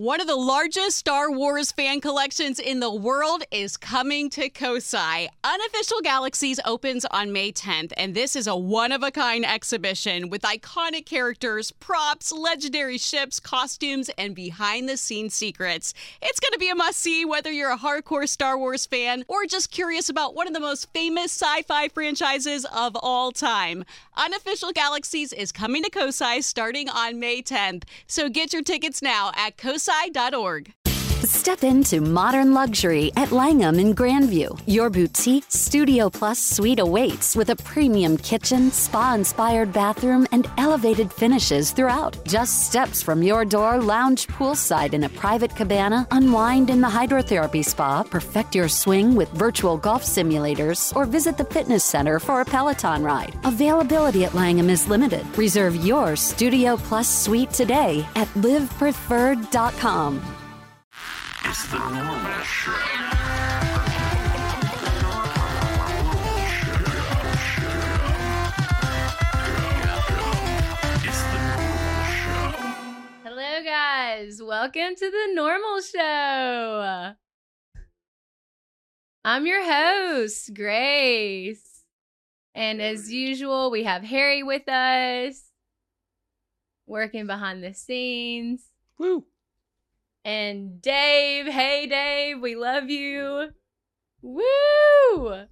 One of the largest Star Wars fan collections in the world is coming to Kosai. Unofficial Galaxies opens on May 10th, and this is a one-of-a-kind exhibition with iconic characters, props, legendary ships, costumes, and behind-the-scenes secrets. It's going to be a must-see whether you're a hardcore Star Wars fan or just curious about one of the most famous sci-fi franchises of all time. Unofficial Galaxies is coming to Kosai starting on May 10th, so get your tickets now at kosai.org. Step into modern luxury at Langham in Grandview. Your boutique Studio Plus suite awaits with a premium kitchen, spa-inspired bathroom, and elevated finishes throughout. Just steps from your door, lounge poolside in a private cabana, unwind in the hydrotherapy spa, perfect your swing with virtual golf simulators, or visit the fitness center for a Peloton ride. Availability at Langham is limited. Reserve your Studio Plus suite today at livepreferred.com. It's the normal show. It's the normal show. Hello, guys. Welcome to the normal show. I'm your host, Grace. And as usual, we have Harry with us, working behind the scenes. Woo. And Dave. Hey, Dave. We love you. Woo!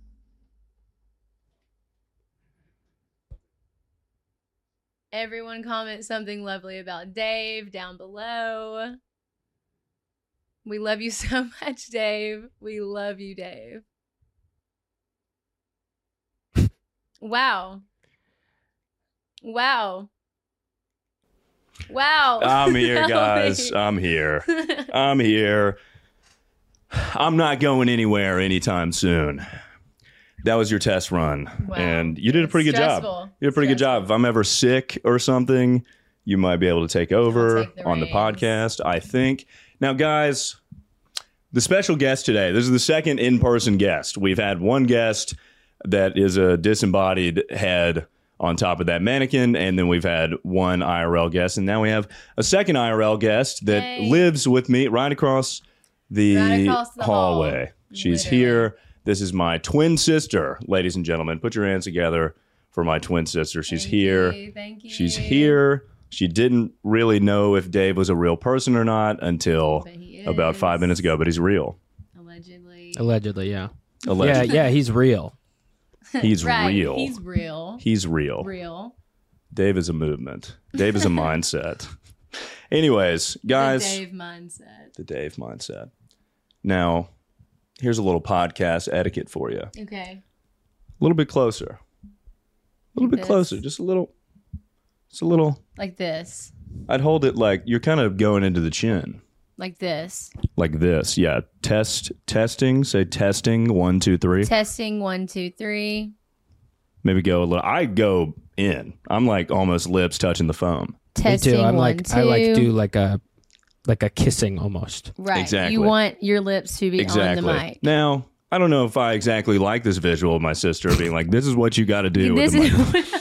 Everyone comment something lovely about Dave down below. We love you so much, Dave. We love you, Dave. Wow. Wow. Wow. I'm here, guys. I'm here. I'm here. I'm not going anywhere anytime soon. That was your test run. Wow. And you did a pretty good job. You did a pretty good job. If I'm ever sick or something, you might be able to take over on the podcast, I think. Now, guys, the special guest today, this is the second in-person guest. We've had one guest that is a disembodied head on top of that mannequin, and then we've had one IRL guest, and now we have a second IRL guest that lives with me right across the hallway. She's here. This is my twin sister, ladies and gentlemen. Put your hands together for my twin sister. She's here. Thank you. She's here. She didn't really know if Dave was a real person or not until about 5 minutes ago, but he's real. Allegedly, yeah. Allegedly. Yeah, he's real. He's right. real. He's real. He's real. Real. Dave is a movement. Dave is a mindset. Anyways, guys. The Dave mindset. The Dave mindset. Now, here's a little podcast etiquette for you. Okay. A little bit closer. A little bit this. closer. Just a little. Just a little. Like this. I'd hold it like you're kind of going into the chin. Like this. Like this. Yeah. Testing. Say testing. 1, 2, 3. Testing 1, 2, 3. Maybe go a little. I go in. I'm like almost lips touching the foam. Testing. Me too. I'm 1, like 2. I like do like a kissing almost. Right. Exactly. You want your lips to be on the mic. Now, I don't know if I exactly like this visual of my sister being like, "This is what you got to do." This with is the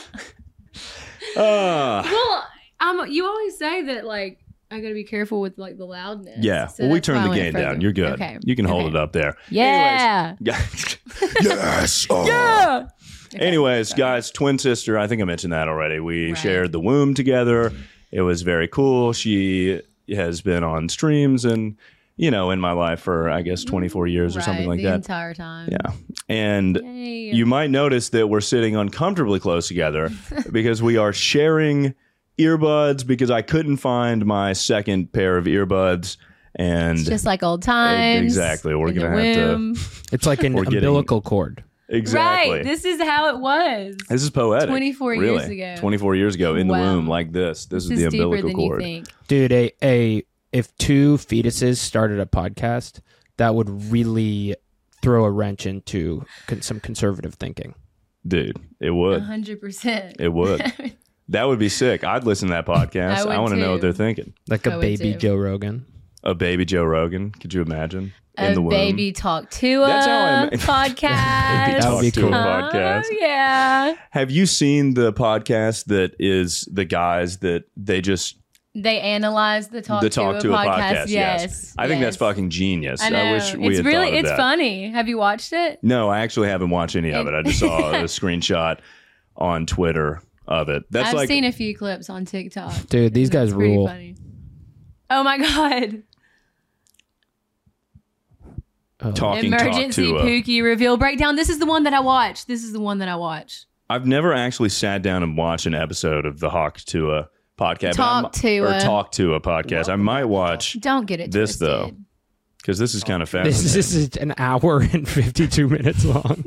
mic. well, you always say that like I gotta be careful with like the loudness. Yeah. So well, we that's why turned I the went gain further. down. You're good. Okay. You can hold it up there. Yeah. Anyways, yes. Oh. Yeah. Anyways, guys, twin sister. I think I mentioned that already. We Right. shared the womb together. It was very cool. She has been on streams and, in my life for, I guess, 24 years or something like the that. entire time. Yeah. And Yay. you might notice that we're sitting uncomfortably close together because we are sharing earbuds because I couldn't find my second pair of earbuds. And It's just like old times. Exactly. We're in the going to have to. womb. It's like an We're getting- umbilical cord. Exactly. Right. This is how it was. This is poetic. 24 really. years ago. 24 years ago in the Wow. womb like this. This is This the is deeper umbilical than you cord. think. Dude, if two fetuses started a podcast, that would really throw a wrench into some conservative thinking. Dude, it would. 100%. It would. That would be sick. I'd listen to that podcast. I would want to know what too. they're thinking. Like I a would baby too. Joe Rogan. A baby Joe Rogan. Could you imagine? In A the womb. baby talk to That's how I a podcast. Baby That would be talk to cool. a podcast. Oh, yeah. Have you seen the podcast that is the guys that they just They analyze the Talk to a podcast. Yes. I think that's fucking genius. I know. I wish we had thought of it's that. funny. Have you watched it? No, I actually haven't watched any of it. I just saw a screenshot on Twitter of it. I've seen a few clips on TikTok. Dude, these guys rule. Funny. Oh my God. Emergency Pookie reveal breakdown. This is the one that I watched. I've never actually sat down and watched an episode of the Hawk to a podcast. Talk to a podcast. I might watch. Don't get it this twisted. though, because this is kind of fascinating. This is an hour and 52 minutes long.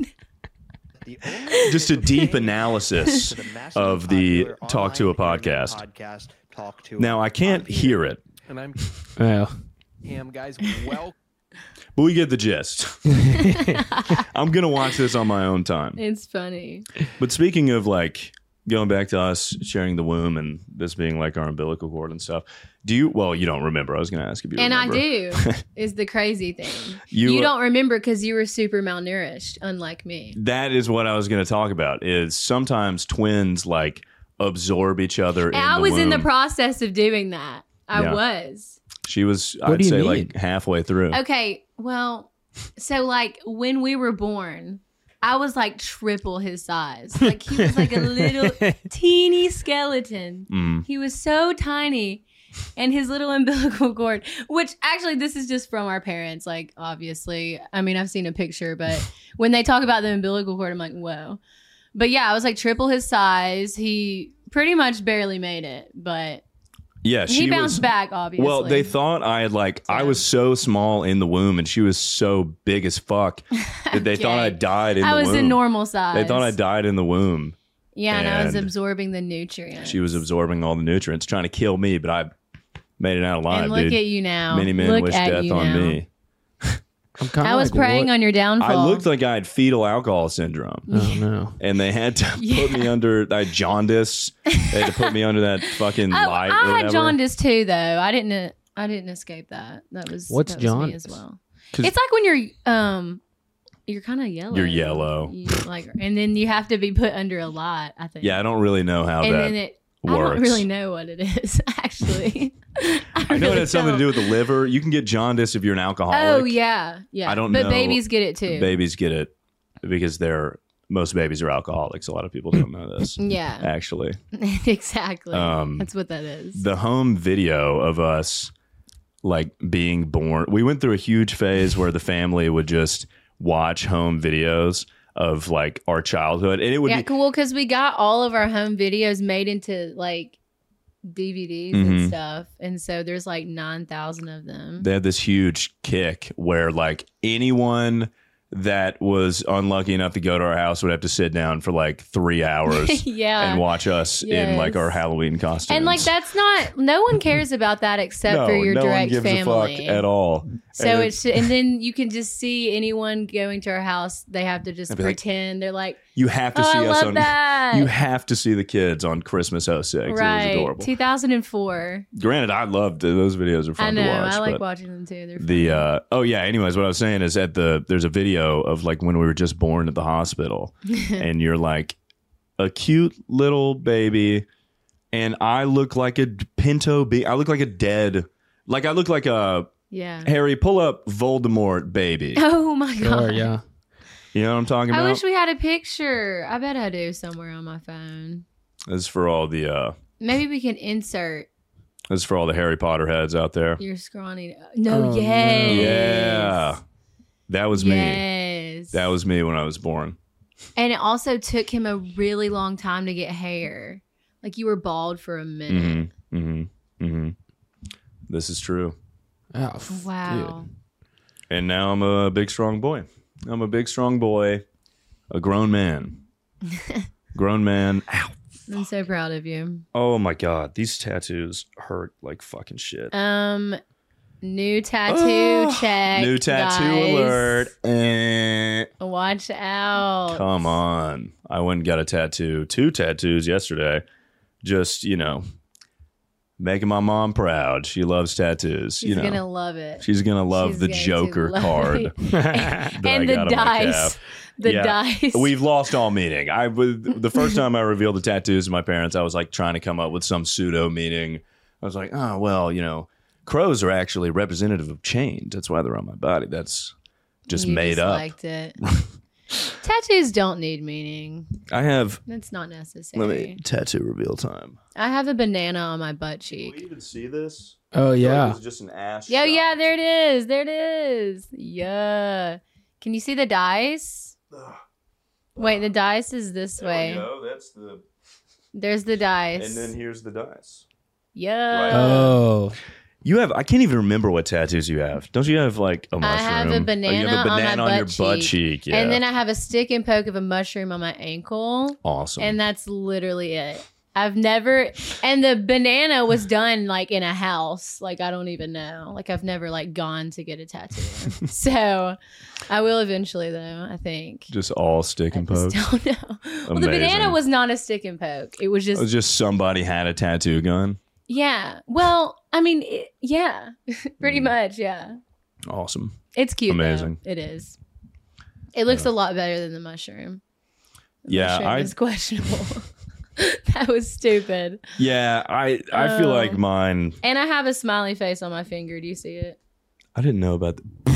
Just a deep analysis of the Talk to a podcast. Now I can't hear it. And I'm guys. Well, but we get the gist. I'm gonna watch this on my own time. It's funny. But speaking of like going back to us sharing the womb and this being like our umbilical cord and stuff, you don't remember. I was gonna ask if you remember. And I do. Is the crazy thing. You don't remember because you were super malnourished, unlike me. That is what I was gonna talk about. Is sometimes twins like absorb each other in the womb. I was in the process of doing that. I was. She was, I'd say, like halfway through. Okay, well, so like when we were born, I was like triple his size. Like he was like a little teeny skeleton. Mm. He was so tiny. And his little umbilical cord, which actually this is just from our parents, like obviously. I mean, I've seen a picture, but when they talk about the umbilical cord, I'm like, whoa. But yeah, I was like triple his size. He pretty much barely made it, but yeah, he bounced back, obviously. Well, they thought I had I was so small in the womb and she was so big as fuck that they thought I died in the womb. I was in normal size. They thought I died in the womb. Yeah, and I was absorbing the nutrients. She was absorbing all the nutrients, trying to kill me, but I made it out alive, and look at you now. Many men wish death on me. I was preying on your downfall. I looked like I had fetal alcohol syndrome. Oh no! And they had to put me under. I had jaundice. They had to put me under that fucking light. I had jaundice too, though. I didn't escape that. That was what's jaundice me as well. It's like when you're kind of yellow. You're yellow. And then you have to be put under a lot. I think. Yeah, I don't really know how that works. I don't really know what it is, actually. I know it has something to do with the liver. You can get jaundice if you're an alcoholic. Oh, yeah. I don't know. But babies get it, too. Babies get it because most babies are alcoholics. A lot of people don't know this. Yeah. Actually. Exactly. That's what that is. The home video of us, like, being born. We went through a huge phase where the family would just watch home videos of like our childhood, and it would be cool because we got all of our home videos made into like DVDs and stuff, and so there's like 9,000 of them. They had this huge kick where like anyone that was unlucky enough to go to our house would have to sit down for like 3 hours and watch us in like our Halloween costumes. And like no one cares about that except for your direct gives family. A fuck at all. So and then you can just see anyone going to our house, they have to just pretend they're like, you have to see us on that. You have to see the kids on Christmas 06. Right. It was adorable. 2004. Granted, I loved those videos are fun to watch. I like watching them too. They're fun. Anyways, what I was saying is there's a video of like when we were just born at the hospital and you're like a cute little baby and I look like a pinto I look like a dead, like I look like a Harry, pull up Voldemort baby. Oh my God. Sure, yeah. You know what I'm talking about? I wish we had a picture. I bet I do somewhere on my phone. This is for all the maybe we can insert. This is for all the Harry Potter heads out there. You're scrawny. No, yes. Yeah. That was me. Yes. That was me when I was born. And it also took him a really long time to get hair. Like you were bald for a minute. This is true. Oh, wow. Dude. And now I'm a big, strong boy. I'm a big, strong boy. A grown man. Grown man. Ow. I'm so proud of you. Oh my God. These tattoos hurt like fucking shit. New tattoo check. New tattoo alert. Watch out. Come on. I went and got a tattoo. 2 tattoos yesterday. Just, making my mom proud. She loves tattoos. She's going to love it. She's going to love the Joker card. And the dice. The dice. We've lost all meaning. The first time I revealed the tattoos to my parents, I was like trying to come up with some pseudo meaning I was like, oh, well, crows are actually representative of change. That's why they're on my body. That's just made up. Liked it. Tattoos don't need meaning. I have. It's not necessary. Let me tattoo reveal time. I have a banana on my butt cheek. Can we even see this? Oh, yeah. It's just an ass. Yeah, shot. yeah, there it is. There it is. Yeah. Can you see the dice? Wait, the dice is this way. There we go. That's the. There's the dice. And then here's the dice. Yeah. Right. Oh. You have. I can't even remember what tattoos you have. Don't you have like a mushroom? I have a banana, you have a banana on your butt cheek. Yeah. And then I have a stick and poke of a mushroom on my ankle. Awesome. And that's literally it. I've never, and the banana was done like in a house. Like, I don't even know. Like, I've never like gone to get a tattoo. So I will eventually though, I think. Just all stick and poke. Don't know. Well, the banana was not a stick and poke. It was just somebody had a tattoo gun. Yeah. Well, I mean, yeah, pretty much. Yeah. Awesome. It's cute. Amazing. Though. It is. It looks a lot better than the mushroom. The mushroom is questionable. That was stupid. Yeah, I feel like mine. And I have a smiley face on my finger. Do you see it? I didn't know about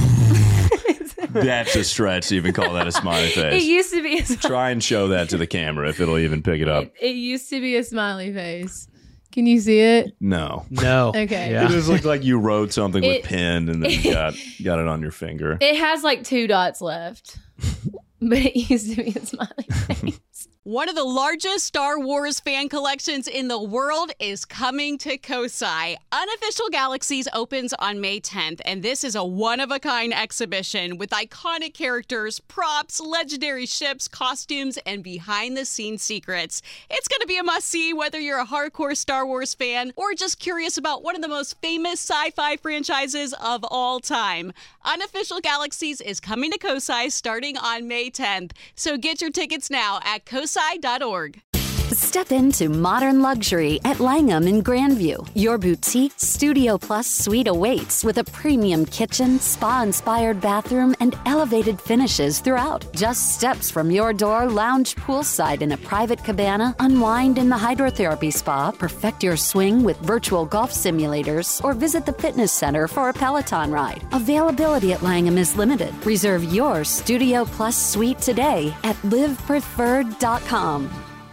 that. That's a stretch to even call that a smiley face. It used to be a Try and show that to the camera if it'll even pick it up. It used to be a smiley face. Can you see it? No. Okay. Yeah. It just looked like you wrote something with pen and then got it on your finger. It has like 2 dots left. But it used to be a smiley face. One of the largest Star Wars fan collections in the world is coming to Kosai. Unofficial Galaxies opens on May 10th, and this is a one-of-a-kind exhibition with iconic characters, props, legendary ships, costumes, and behind-the-scenes secrets. It's going to be a must-see whether you're a hardcore Star Wars fan or just curious about one of the most famous sci-fi franchises of all time. Unofficial Galaxies is coming to Kosai starting on May 10th, so get your tickets now at kosai.org. Step into modern luxury at Langham in Grandview. Your boutique Studio Plus suite awaits with a premium kitchen, spa-inspired bathroom, and elevated finishes throughout. Just steps from your door, lounge poolside in a private cabana, unwind in the hydrotherapy spa, perfect your swing with virtual golf simulators, or visit the fitness center for a Peloton ride. Availability at Langham is limited. Reserve your Studio Plus suite today at livepreferred.com.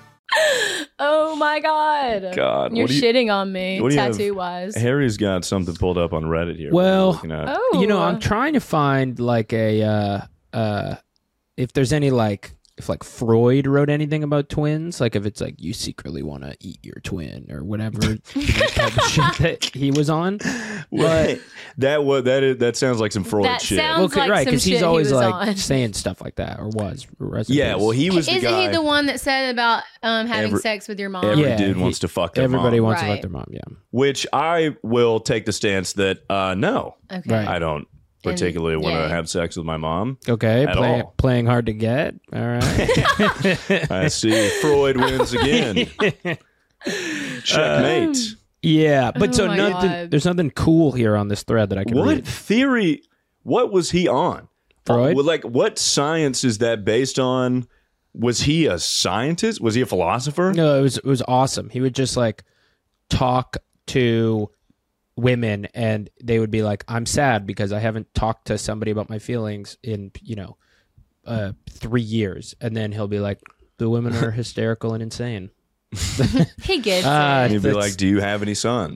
Oh my God. You're shitting on me, tattoo-wise. Harry's got something pulled up on Reddit here. Well, I'm trying to find like a, if there's any if Freud wrote anything about twins, like if it's like you secretly want to eat your twin or whatever type of shit that he was on. But that sounds like some Freud shit. Sounds like right, because he's always on. saying stuff like that, or was. Yeah, well, he was the guy. Isn't he the one that said about having sex with your mom? Every dude wants to fuck their Everybody mom. wants to fuck their mom, yeah. Which I will take the stance that no, okay. I don't particularly want to have sex with my mom. Okay, playing hard to get. All right. I see. Freud wins again. Checkmate. Yeah, but there's nothing cool here on this thread that I can read. What theory? What was he on? Freud? What science is that based on? Was he a scientist? Was he a philosopher? No, it was awesome. He would just talk to women and they would be like, I'm sad because I haven't talked to somebody about my feelings in 3 years, and then he'll be like, the women are hysterical and insane. He gets it. And he'd be like, do you have any sons?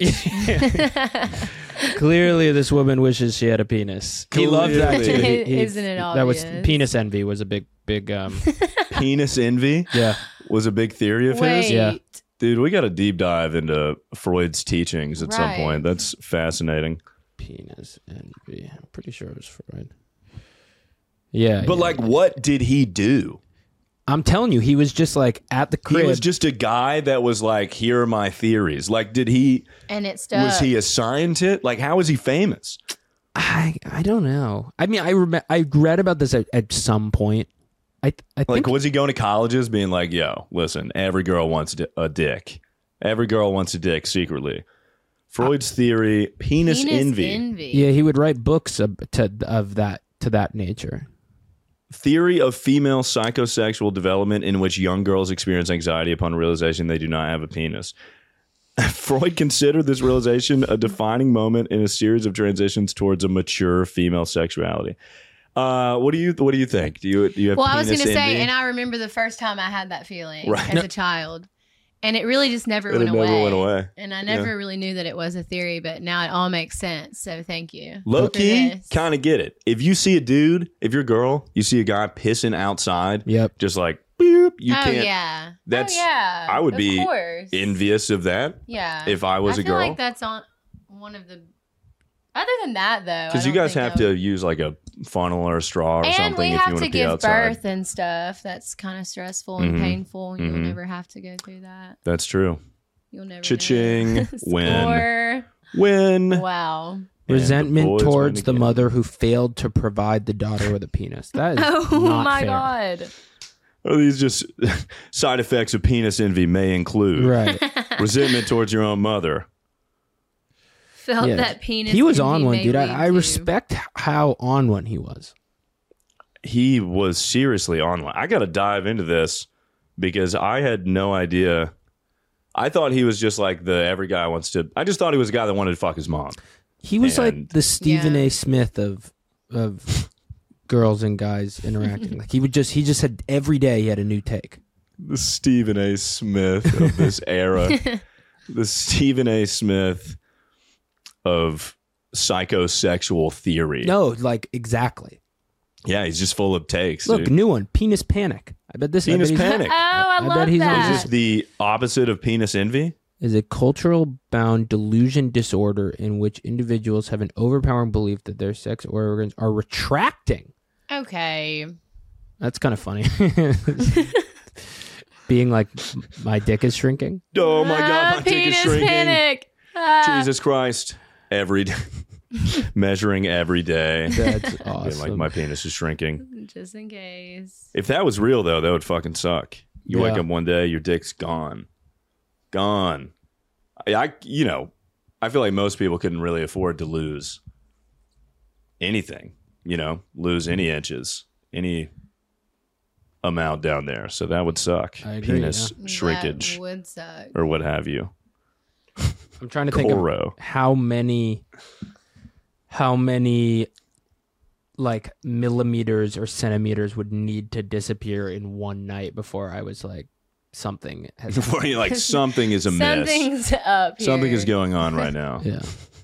Clearly this woman wishes she had a penis. He loved that too. Isn't it obvious? That was penis envy was a big penis envy? Yeah. Was a big theory of his? Yeah. Dude, we got to deep dive into Freud's teachings at some point. That's fascinating. Penis envy. I'm pretty sure it was Freud. Yeah. But what did he do? I'm telling you, he was just at the crib. He was just a guy that was like, here are my theories. Did he... And it stuck. Was he a scientist? How is he famous? I don't know. I mean, I read about this at some point. I think, was he going to colleges being like, yo, listen, every girl wants a dick. Every girl wants a dick secretly. Freud's theory, penis envy. Yeah, he would write books to that nature. Theory of female psychosexual development in which young girls experience anxiety upon realization they do not have a penis. Freud considered this realization a defining moment in a series of transitions towards a mature female sexuality. What do you think? Do you have? Well, I was penis going to say, envy? and I remember the first time I had that feeling Right. as a child, and it really just never It went never away. went away. And I never really knew that it was a theory, but now it all makes sense. So thank you. Low for key, this. kind of get it. If you see a dude, if you're a girl, you see a guy pissing outside, Yep. just like boop, you Oh can't. yeah. That's- yeah. I would Of be course. envious of that Yeah. if I was a feel girl. like that's on one of the. Other than that, though, Because you guys have to use like a funnel or a straw or and something we if you have want to to pee give outside. birth and stuff. That's kind of stressful and Mhm. painful. You'll Mhm. never have to go through that. That's true. You'll never. Cha-ching. know. Win. Score. When Wow. And the Resentment boys towards win the again. mother who failed to provide the daughter with a penis. That is Oh not my fair. god. Are these just side effects of penis envy may include Right. resentment towards your own mother. Felt Yeah. that penis. He was envy on one, may dude. lead I to- respect how on one he was. He was seriously online. I got to dive into this because I had no idea. I thought he was just like the every guy wants to. I just thought he was a guy that wanted to fuck his mom. He was And- like the Stephen Yeah. A. Smith of girls and guys interacting. Like he just had every day he had a new take. The Stephen A. Smith of this era. The Stephen A. Smith of psychosexual theory. No, like exactly. Yeah, he's just full of takes. Look, dude. new one, penis panic. I bet this Penis I bet he's- panic. Oh, I bet love he's on that. Is this the opposite of penis envy? is a cultural bound delusion disorder in which individuals have an overpowering belief that their sex organs are retracting. Okay. That's kind of funny. Being like, my dick is shrinking. Oh my God, my dick is penis shrinking. panic. Ah. Jesus Christ. Every day. Measuring every day. That's Being awesome. like, my penis is shrinking. Just in case. If that was real, though, that would fucking suck. You wake Yeah. up one day, your dick's gone. Gone. I feel like most people couldn't really afford to lose anything, lose any inches, any amount down there. So that would suck. I agree, Penis shrinkage That would suck. or what have you. I'm trying to think of Coro. how many like millimeters or centimeters would need to disappear in one night before I was like, something has Before you're like, something is amiss. Something's up here. Something is going on right now. yeah.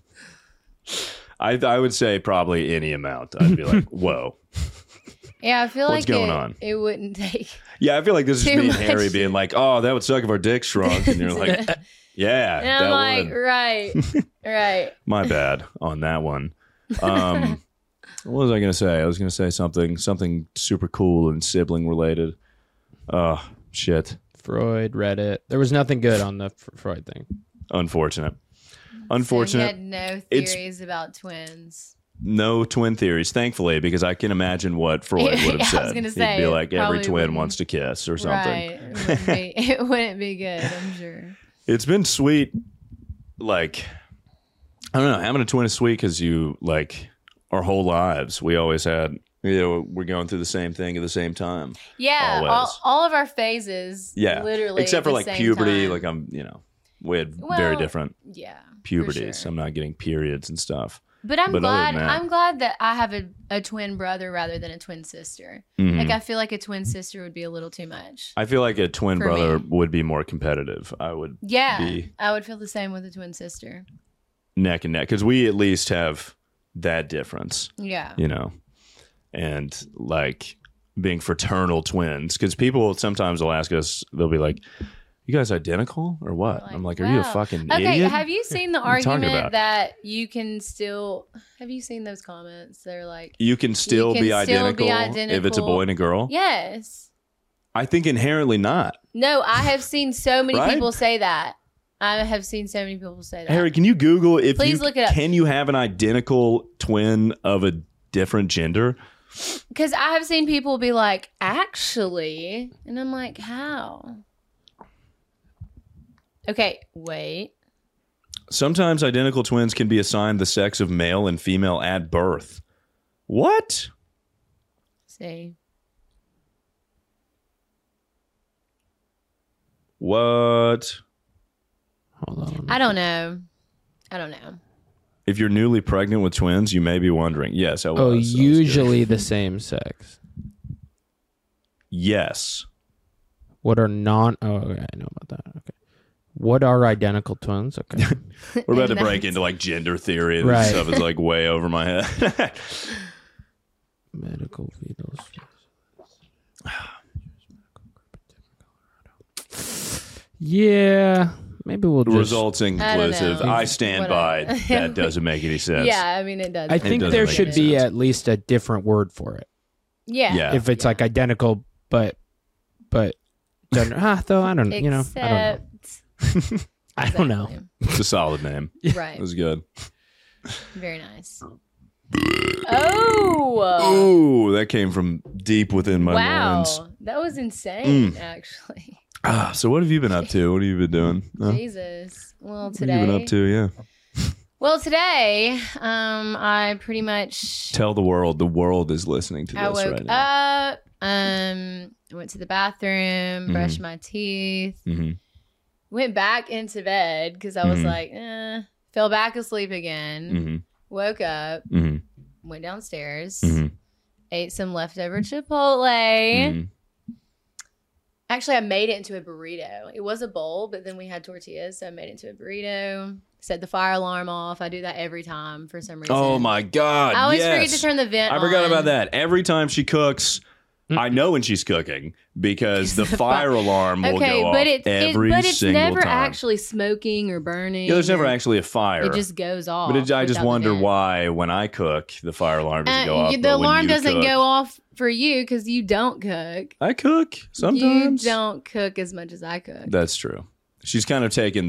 I would say probably any amount. I'd be like, whoa. Yeah, I feel What's like going on? it wouldn't take. Yeah, I feel like this is Too me and much. Harry being like, oh, that would suck if our dick shrunk. And you're like, yeah, And I'm that like, would. right, right. My bad on that one. What was I going to say? I was going to say something super cool and sibling related. Oh, shit. Freud, Reddit. There was nothing good on the Freud thing. Unfortunate. So you had no It's- theories about twins. No twin theories, thankfully, because I can imagine what Freud would have Yeah, I said. was gonna He'd say, be it like, every probably twin wouldn't- wants to kiss or something. Right. It wouldn't be good, I'm sure. It's been sweet. Like, I don't know, having a twin is sweet because you, like, our whole lives, we always had, we're going through the same thing at the same time. Yeah, Always. all of our phases. Yeah. Literally. Except at for the like same puberty. time. Like, we had very Well, different Yeah. for puberties. sure. I'm not getting periods and stuff. But I'm But other glad. than that- I'm glad that I have a twin brother rather than a twin sister. Mhm. Like I feel like a twin sister would be a little too much. I feel like a twin For brother me. would be more competitive. I would Yeah, be I would feel the same with a twin sister. neck and neck because we at least have that difference, Yeah. and like being fraternal twins. Because people sometimes will ask us, they'll be like, "You guys identical or what?" Like, I'm like, "Are you a wow. fucking Okay, idiot?" have you seen the What are you talking argument about? that you can still? Have you seen those comments? They're like, You can still, can be, still be identical if it's a boy and a girl. yes. I think inherently not. No, I have seen so many Right? people say that. I have seen so many people say that. Harry, can you Google if Please you look it up. can you have an identical twin of a different gender? Because I have seen people be like, actually, and I'm like, how? Okay, wait. Sometimes identical twins can be assigned the sex of male and female at birth. What? See. What? Hold on. I don't know. If you're newly pregnant with twins, you may be wondering. Yes, I was. Oh, usually the same sex. Yes. What are non... Oh, okay, I know about that. Okay. What are identical twins? Okay. We're about to break into like gender theory. This Right. stuff is like way over my head. Medical fetal. Yeah, maybe we'll just... Results inconclusive. know. I stand by. That doesn't make any sense. Yeah, I mean it does. I think doesn't there make should any be sense. at least a different word for it. Yeah. If it's like identical, but gender, though I don't, I don't know. Except I don't know. It's a solid name. Right. It was good. Very nice. Oh. Ooh, that came from deep within my Wow. loins. That was insane, actually. So what have you been up to? What have you been doing? Huh? Jesus. Well, What have you been today. up to? Yeah. Well, today, I pretty much. Tell the world. The world is listening to I this woke right now. up. I went to the bathroom, brushed my teeth, Mhm. went back into bed because I was Mhm. like, fell back asleep again. Mm-hmm. Woke up, Mm-hmm. went downstairs, Mm-hmm. ate some leftover Chipotle. Mm-hmm. Actually, I made it into a burrito. It was a bowl, but then we had tortillas, so I made it into a burrito. Set the fire alarm off. I do that every time for some reason. Oh my God! I always yes. forget to turn the vent I on. forgot about that. Every time she cooks, I know when she's cooking because the fire alarm will Okay, go off but it's single never time. actually smoking or burning. Yeah, there's never or- actually a fire. It just goes off. But I just without the wonder vent. why when I cook, the fire alarm doesn't go off. The but when alarm you doesn't cook- go off for you because you don't cook. I cook sometimes. You don't cook as much as I cook. That's true. She's kind of taken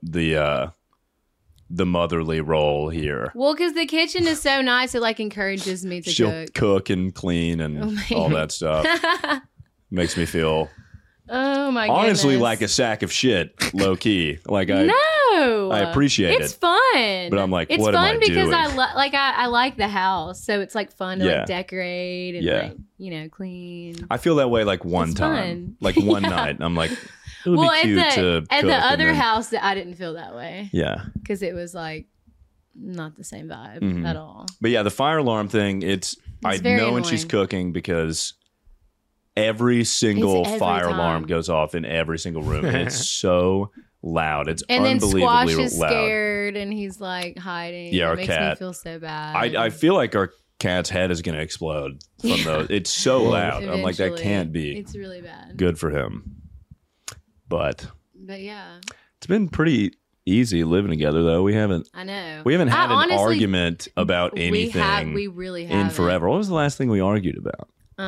the motherly role here. Well, because the kitchen is so nice, it like encourages me to She'll cook. cook and clean and Oh, man. all that stuff. Makes me feel Oh my honestly goodness. like a sack of shit, low key. Like No, I appreciate it's it. fun. But I'm like, it's what am fun I because doing? I like the house, so it's like fun to Yeah. like decorate and Yeah. like clean. I feel that way like one It's time, fun. like one Yeah. night. I'm like, it would Well, be at cute to the cook and other then- house, that I didn't feel that way Yeah, because it was like not the same vibe Mhm. at all. but yeah, the fire alarm thing. It's I very know when she's annoying. cooking because every single It's every fire time. alarm goes off in every single room. And it's so loud. It's And then Squash unbelievably is loud. scared and he's like hiding. Yeah, it our makes me cat. feel so bad. I feel like our cat's head is going to explode from those. It's so loud. I'm like, that Eventually. can't be It's really bad. good for him. But But yeah, it's been pretty easy living together, though. We haven't I know. had an honestly- argument about anything We really in have forever. What was the last thing we argued about?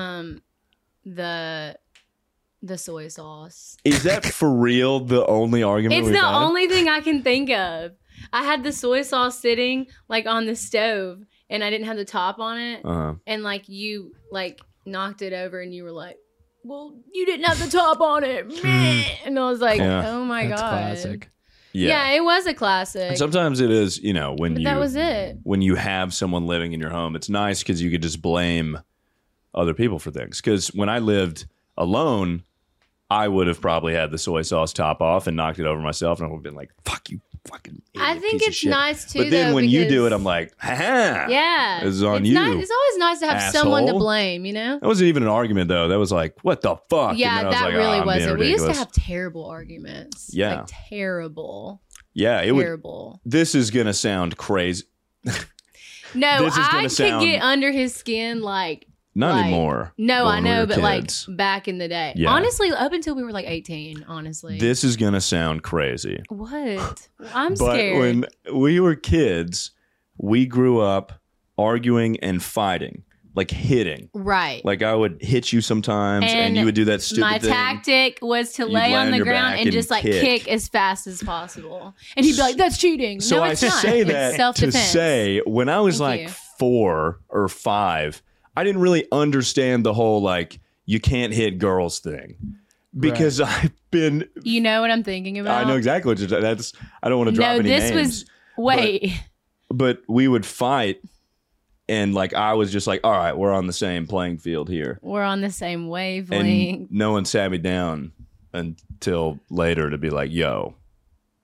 The soy sauce. Is that for real the only argument It's we've the had? only thing I can think of. I had the soy sauce sitting like on the stove, and I didn't have the top on it, Uh-huh. and like you like knocked it over, and you were like, "Well, you didn't have the top on it," and I was like, Yeah. "Oh my That's god." classic. Yeah, it was a classic. And sometimes it is, when but you that was it. when you have someone living in your home, it's nice because you could just blame other people for things. Because when I lived alone, I would have probably had the soy sauce top off and knocked it over myself, and I would have been like, "Fuck you, fucking idiot, I think piece of it's shit." nice too. But then though, when you do it, because- I'm like, "Ha!" yeah, This is on it's you, Nice. It's always nice to have someone to asshole. blame. You know. That wasn't even an argument though. That was like, "What the fuck?" And Yeah, then I was that like, really "Ah, I'm being wasn't. We used to ridiculous." have terrible arguments. Yeah. like terrible, Yeah, it would. terrible. This is gonna sound crazy. No, This is gonna I could sound- get under his skin like. Not Like, anymore. No, but I when we know, were but kids. like back in the day. Yeah. Honestly, up until we were like 18, honestly. This is gonna sound crazy. What? I'm But scared. when we were kids, we grew up arguing and fighting, like hitting. right. Like I would hit you sometimes, and, And you would do that stupid My thing. tactic was to You'd lay on the your ground back and just like kick as fast as possible. And he'd be like, "That's cheating." So no, I it's not. say It's that to self-defense. say, when I was Thank like you. 4 or 5, I didn't really understand the whole like you can't hit girls thing because I've been. You know what I'm thinking about? I know exactly what you're. That's. I don't want to drop No, any this names. was. Wait. But we would fight, and like I was just like, all right, we're on the same playing field here, We're on the same wavelength. and no one sat me down until later to be like, yo,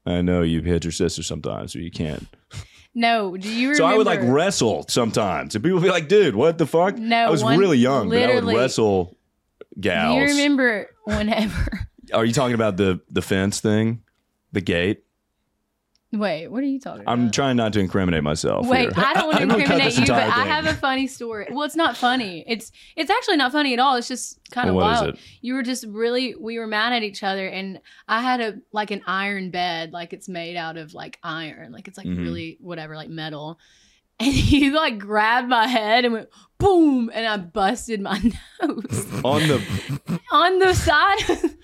I know you've hit your sister sometimes, so you can't. No, do you remember? So I would like wrestle sometimes. And people would be like, dude, what the fuck? No, I was really young, but I would wrestle gals. Do you remember whenever? Are you talking about the fence thing? The gate? Wait, what are you talking about? I'm trying not to incriminate myself. Wait, here. I don't want to incriminate you, but thing. I have a funny story. Well, it's not funny. It's actually not funny at all. It's just kind of wild. What is it? You were just we were mad at each other, and I had an iron bed, like it's made out of like iron, like it's like really whatever, like metal. And you like grabbed my head and went boom, and I busted my nose on the side.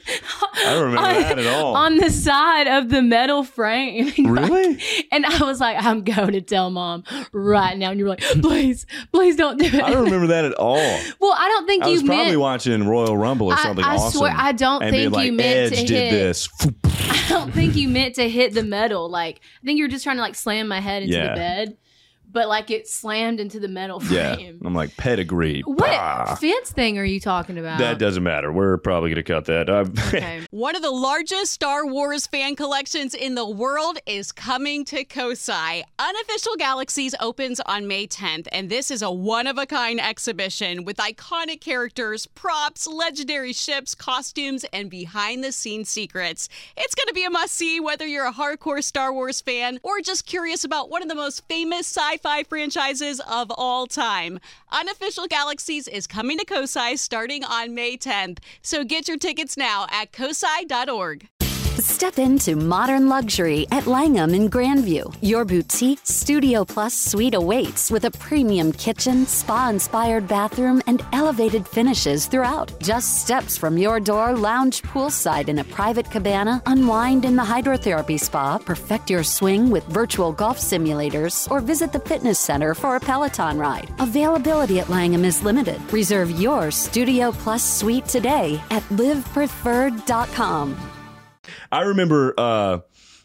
I don't remember that at all. On the side of the metal frame. Really? And I was like, I'm going to tell Mom right now. And you were like, please don't do it. I don't remember that at all. Well, I don't think I was probably watching Royal Rumble or something awesome. I swear, I don't think you meant to hit. Did this. I don't think you meant to hit the metal. Like, I think you were just trying to like slam my head into the bed. But like it slammed into the metal frame. Yeah, I'm like pedigree. What fence thing are you talking about? That doesn't matter. We're probably going to cut that. Okay. One of the largest Star Wars fan collections in the world is coming to Kosai. Unofficial Galaxies opens on May 10th, and this is a one-of-a-kind exhibition with iconic characters, props, legendary ships, costumes, and behind-the-scenes secrets. It's going to be a must-see whether you're a hardcore Star Wars fan or just curious about one of the most famous sci-fi franchises of all time. Unofficial Galaxies is coming to Kosai starting on May 10th. So get your tickets now at kosai.org. Step into modern luxury at Langham in Grandview. Your boutique Studio Plus suite awaits with a premium kitchen, spa-inspired bathroom, and elevated finishes throughout. Just steps from your door, lounge poolside in a private cabana, unwind in the hydrotherapy spa, perfect your swing with virtual golf simulators, or visit the fitness center for a Peloton ride. Availability at Langham is limited. Reserve your Studio Plus suite today at livepreferred.com. I remember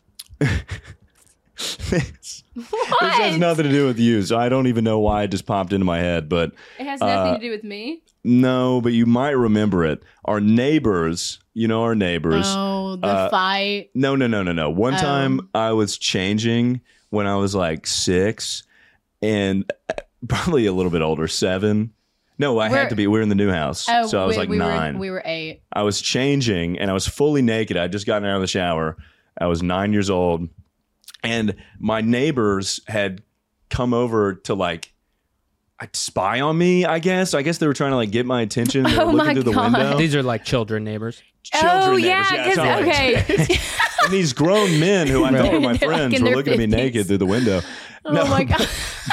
this has nothing to do with you, so I don't even know why it just popped into my head, but it has nothing to do with me. No, but you might remember it. Our neighbors, our neighbors. Oh, the fight. No. One time I was changing when I was like 6 and probably a little bit older, 7. No, I had to be. We were in the new house. So I was like 9. We were 8. I was changing and I was fully naked. I'd just gotten out of the shower. I was 9 years old. And my neighbors had come over to like spy on me, I guess. I guess they were trying to like get my attention. They were looking through the window. These are like children neighbors. Neighbors. Okay. And these grown men who I thought were my friends were looking at me naked through the window. Oh my God.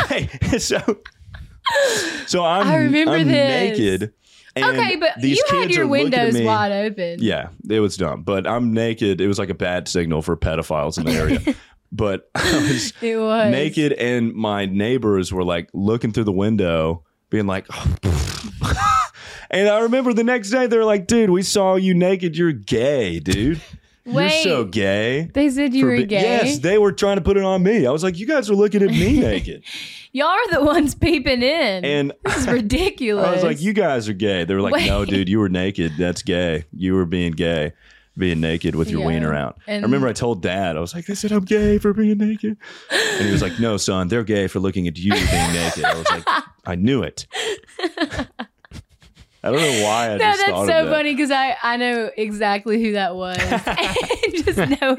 So I'm naked. Okay, but you had your windows wide open. Yeah, it was dumb. But I'm naked. It was like a bad signal for pedophiles in the area. But I was naked, and my neighbors were like looking through the window, being like, oh. And I remember the next day they were like, dude, we saw you naked. You're gay, dude. You're so gay. They said you were gay? Yes, they were trying to put it on me. I was like, you guys are looking at me naked. Y'all are the ones peeping in. And this is ridiculous. I was like, you guys are gay. They were like, no, dude, you were naked. That's gay. You were being gay, being naked with your wiener out. And I remember I told Dad, I was like, they said I'm gay for being naked. And he was like, no, son, they're gay for looking at you being naked. I was like, I knew it. I don't know why I just thought of that. No, that's so funny because I know exactly who that was. just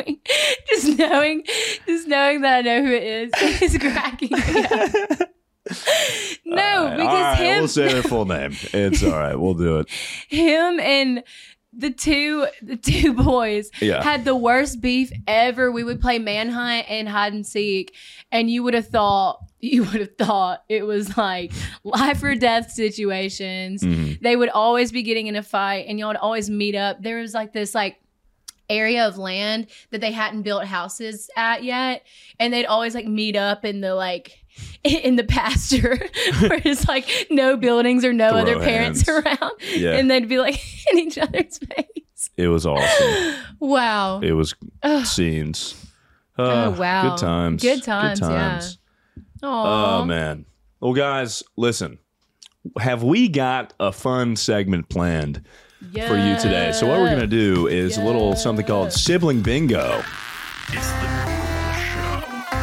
knowing that I know who it is cracking me up. No, because him. We'll say their full name. It's all right. We'll do it. Him and the two boys had the worst beef ever. We would play manhunt and hide and seek, and you would have thought it was like life or death situations. Mm-hmm. They would always be getting in a fight, and y'all would always meet up. There was like this area of land that they hadn't built houses at yet, and they'd always like meet up in the pasture where it's like no buildings or no other parents around, and they'd be like in each other's face. It was awesome. Wow. It was scenes. Oh wow. Good times. Yeah. Oh man. Well, guys, listen. Have we got a fun segment planned for you today? So what we're gonna do is a little something called sibling bingo. is the normal show.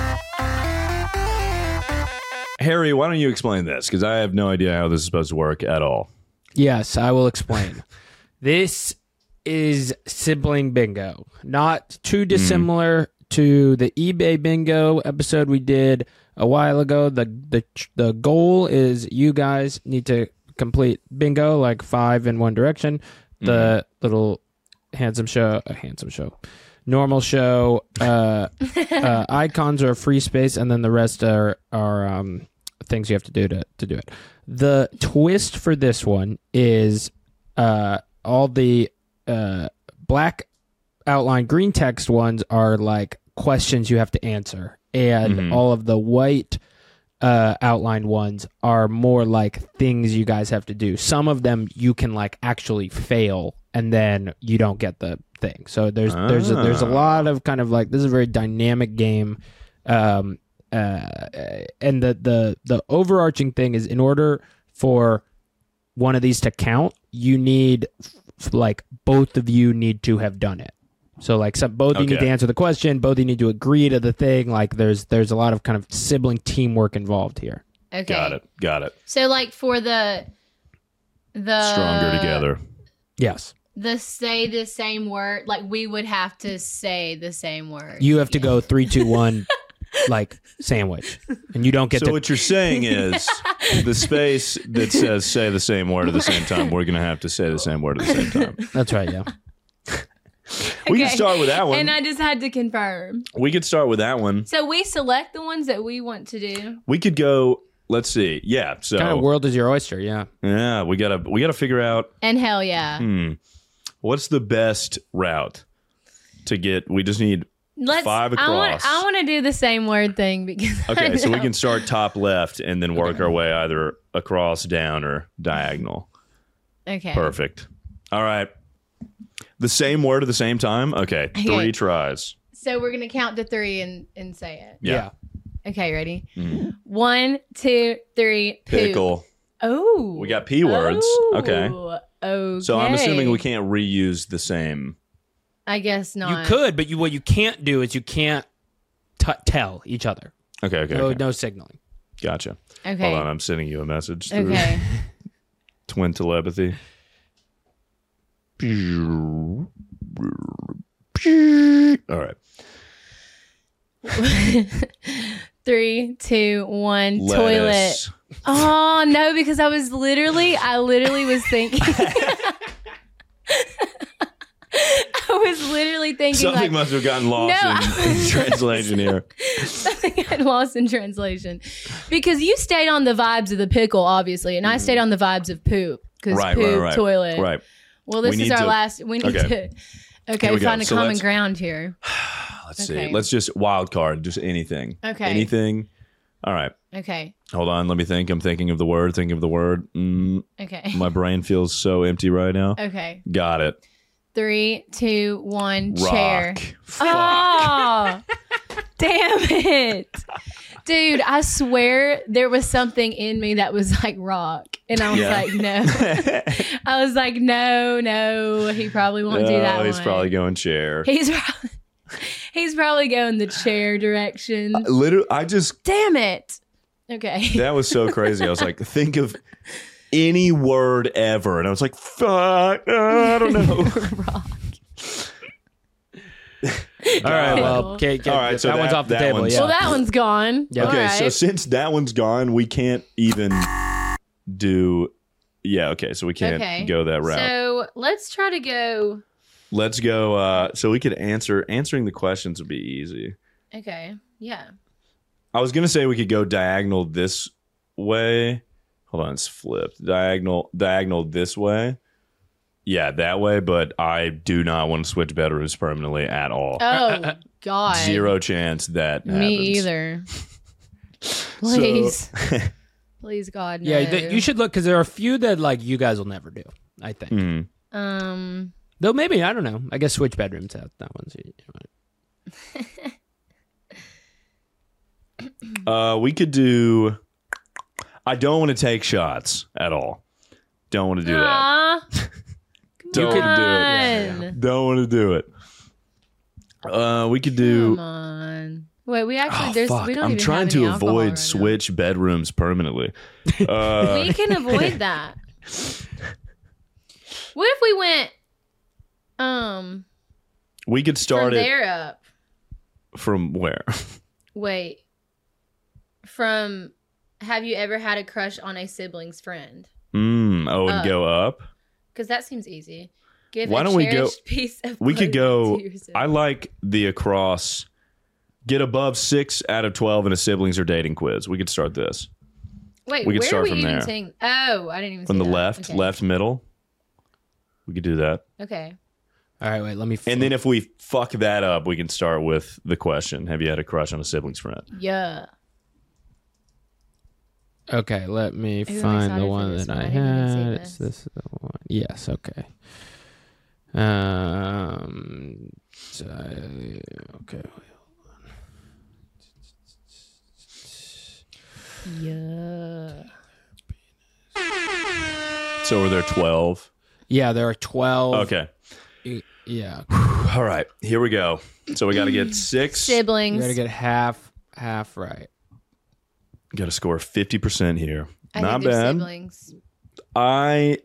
Harry, why don't you explain this? Because I have no idea how this is supposed to work at all. Yes, I will explain. This is sibling bingo. Not too dissimilar to the eBay bingo episode we did a while ago. The goal is you guys need to complete bingo, like 5 in one direction. The little normal show icons are free space, and then the rest are things you have to do to do it. The twist for this one is all the black outline green text ones are like questions you have to answer, and all of the white outlined ones are more like things you guys have to do. Some of them you can like actually fail and then you don't get the thing. So there's a lot of kind of like, this is a very dynamic game. And the overarching thing is, in order for one of these to count, you need like both of you need to have done it. So like both of you need to answer the question, both of you need to agree to the thing. Like there's a lot of kind of sibling teamwork involved here. Okay. Got it. So like for the Stronger together. Yes. The say the same word, like we would have to say the same word. You have to go 3, 2, 1 like sandwich. And you don't get So what you're saying is the space that says say the same word at the same time, we're going to have to say the same word at the same time. That's right, yeah. We can start with that one. And I just had to confirm. We could start with that one. So we select the ones that we want to do. We could go, let's see. Yeah, so Kind of world is your oyster, yeah. yeah, we got to figure out And hell yeah. what's the best route to get. We just need 5 across. I want to do the same word thing because Okay, so we can start top left and then work our way either across, down, or diagonal. Okay. Perfect. All right. The same word at the same time? Okay. 3 tries. So we're gonna count to 3 and say it. Yeah. Okay, ready? 1, 2, 3. Poop. Pickle. Oh. We got P words. Okay. Okay. So I'm assuming we can't reuse the same. I guess not. You could, but what you can't do is you can't tell each other. Okay. No signaling. Gotcha. Okay. Hold on. I'm sending you a message through Okay. twin telepathy. All right. 3, 2, 1. Lettuce. Toilet. Oh no, because I literally was thinking. I was literally thinking Something like, must have gotten lost in translation here. something got lost in translation because you stayed on the vibes of the pickle, obviously, and I stayed on the vibes of poop because poop, toilet. Right. Well, this is our last. We need to. Okay, we find go. a So common ground here. Let's see. Let's just wild card. Just anything. Okay. Anything. All right. Okay. Hold on. Let me think. I'm thinking of the word. Okay. My brain feels so empty right now. Okay. Got it. 3, 2, 1. Rock. Chair. Fuck. Oh, damn it. Dude, I swear there was something in me that was like rock. And I was like, no. I was like, no, he probably won't do that He's one. probably going chair. He's probably going the chair direction. Literally, I just, Damn it. Okay. that was so crazy. I was like, think of any word ever. And I was like, fuck, I don't know. Rock. All right, well, okay, All right, so that one's off the table. one's- Yeah. Well, that one's gone. Yeah. Okay, All so right. since that one's gone, we can't even do. Yeah, okay, so we can't go that route. So let's try to go. Let's go. So we could answering the questions would be easy. Okay. Yeah. I was gonna say we could go diagonal this way. Hold on, it's flipped. Diagonal this way. Yeah, that way. But I do not want to switch bedrooms permanently at all. Oh, God. Zero chance that Me happens. either. Please. So, Please, God, no. Yeah, you should look because there are a few that like you guys will never do. I think. Though maybe I don't know. I guess switch bedrooms out. That one's. we could do. I don't want to take shots at all. Don't want to do that. Aw. Don't want to do it. on. Don't want to do it. We could do. Come on. Wait, we actually Fuck. we don't I'm even trying have to any alcohol avoid right now. switch bedrooms permanently. We can avoid that. What if we went We could start from it there up? from where? Wait. From have you ever had a crush on a sibling's friend? And Up. go up. Because that seems easy. Give Why a don't we go- cherished piece of We could clothing go. to your sibling. I like the across. Get above 6 out of 12 in a siblings or dating quiz. We could start this Wait, we could where start are we from even there. saying? Oh, I didn't even from see the that. left, Okay. left middle. We could do that. Okay. All right, wait. Let me. And then if we fuck that up, we can start with the question: have you had a crush on a sibling's friend? Yeah. Okay, let me I'm find excited the for one this that one. I I didn't even see had. this. Is this the one? Yes. Okay. Okay. Yeah. So are there 12? Yeah, there are 12. Okay. Yeah. All right. Here we go. So we got to get 6. You Siblings. got to get half right. Got to score 50% here. I Not think they're bad. siblings. I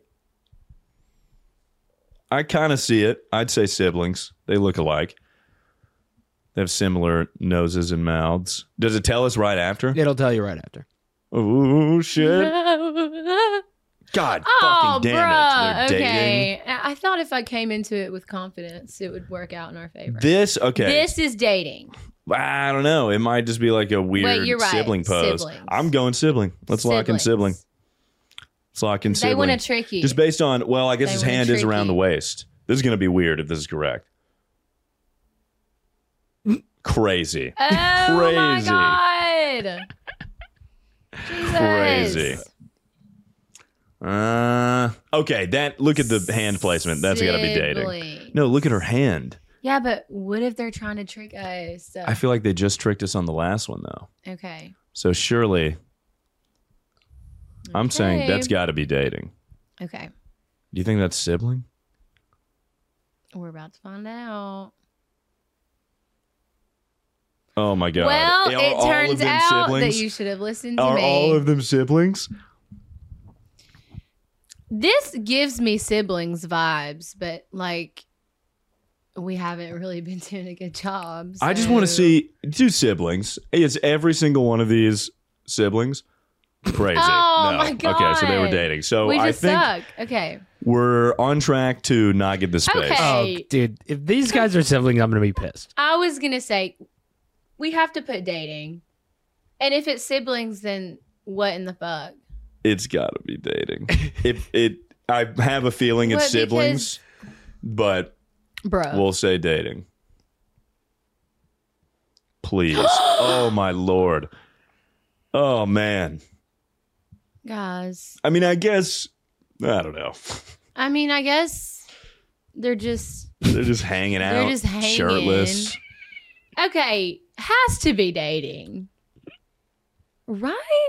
kind of see it. I'd say siblings. They look alike. They have similar noses and mouths. Does it tell us right after? It'll tell you right after. Oh shit! God Oh, fucking damn bruh. it! They're Okay. I thought if I came into it with confidence, it would work out in our favor. dating. Okay. This is dating. I don't know. It might just be like a weird you're right. sibling pose. Siblings. I'm going sibling. Let's lock in sibling. Siblings. Let's lock in They sibling. want to trick you. Just based on, well, I guess They his wanna hand is trick around the you. waist. This is going to be weird if this is correct. Crazy. Oh my Crazy. god. Jesus. Crazy. Okay, that look at the hand placement. That's got to be dating. Sibling. No, look at her hand. Yeah, but what if they're trying to trick us? I feel like they just tricked us on the last one though. Okay. So surely I'm saying Okay. that's got to be dating. Okay. Do you think that's sibling? We're about to find out. Oh my god. Well, Are it all of turns them out siblings? that you should have listened to Are me. all of them siblings? This gives me siblings vibes, but like we haven't really been doing a good job. I just want to so- see two siblings. Is every single one of these siblings? Crazy. Oh, no. my Okay, so they were God. dating. So we I just think suck. Okay. we're on track to not get the space. Okay. Oh, dude, if these guys are siblings, I'm gonna be pissed. I was gonna say we have to put dating, and if it's siblings, then what in the fuck? It's got to be dating. I have a feeling it's What, siblings, but Bro. we'll say dating. Please. Oh my lord. Oh man. Guys. I mean, I guess I don't know. I mean, I guess they're just They're just hanging out, They're just hanging. shirtless. okay. Has to be dating, right?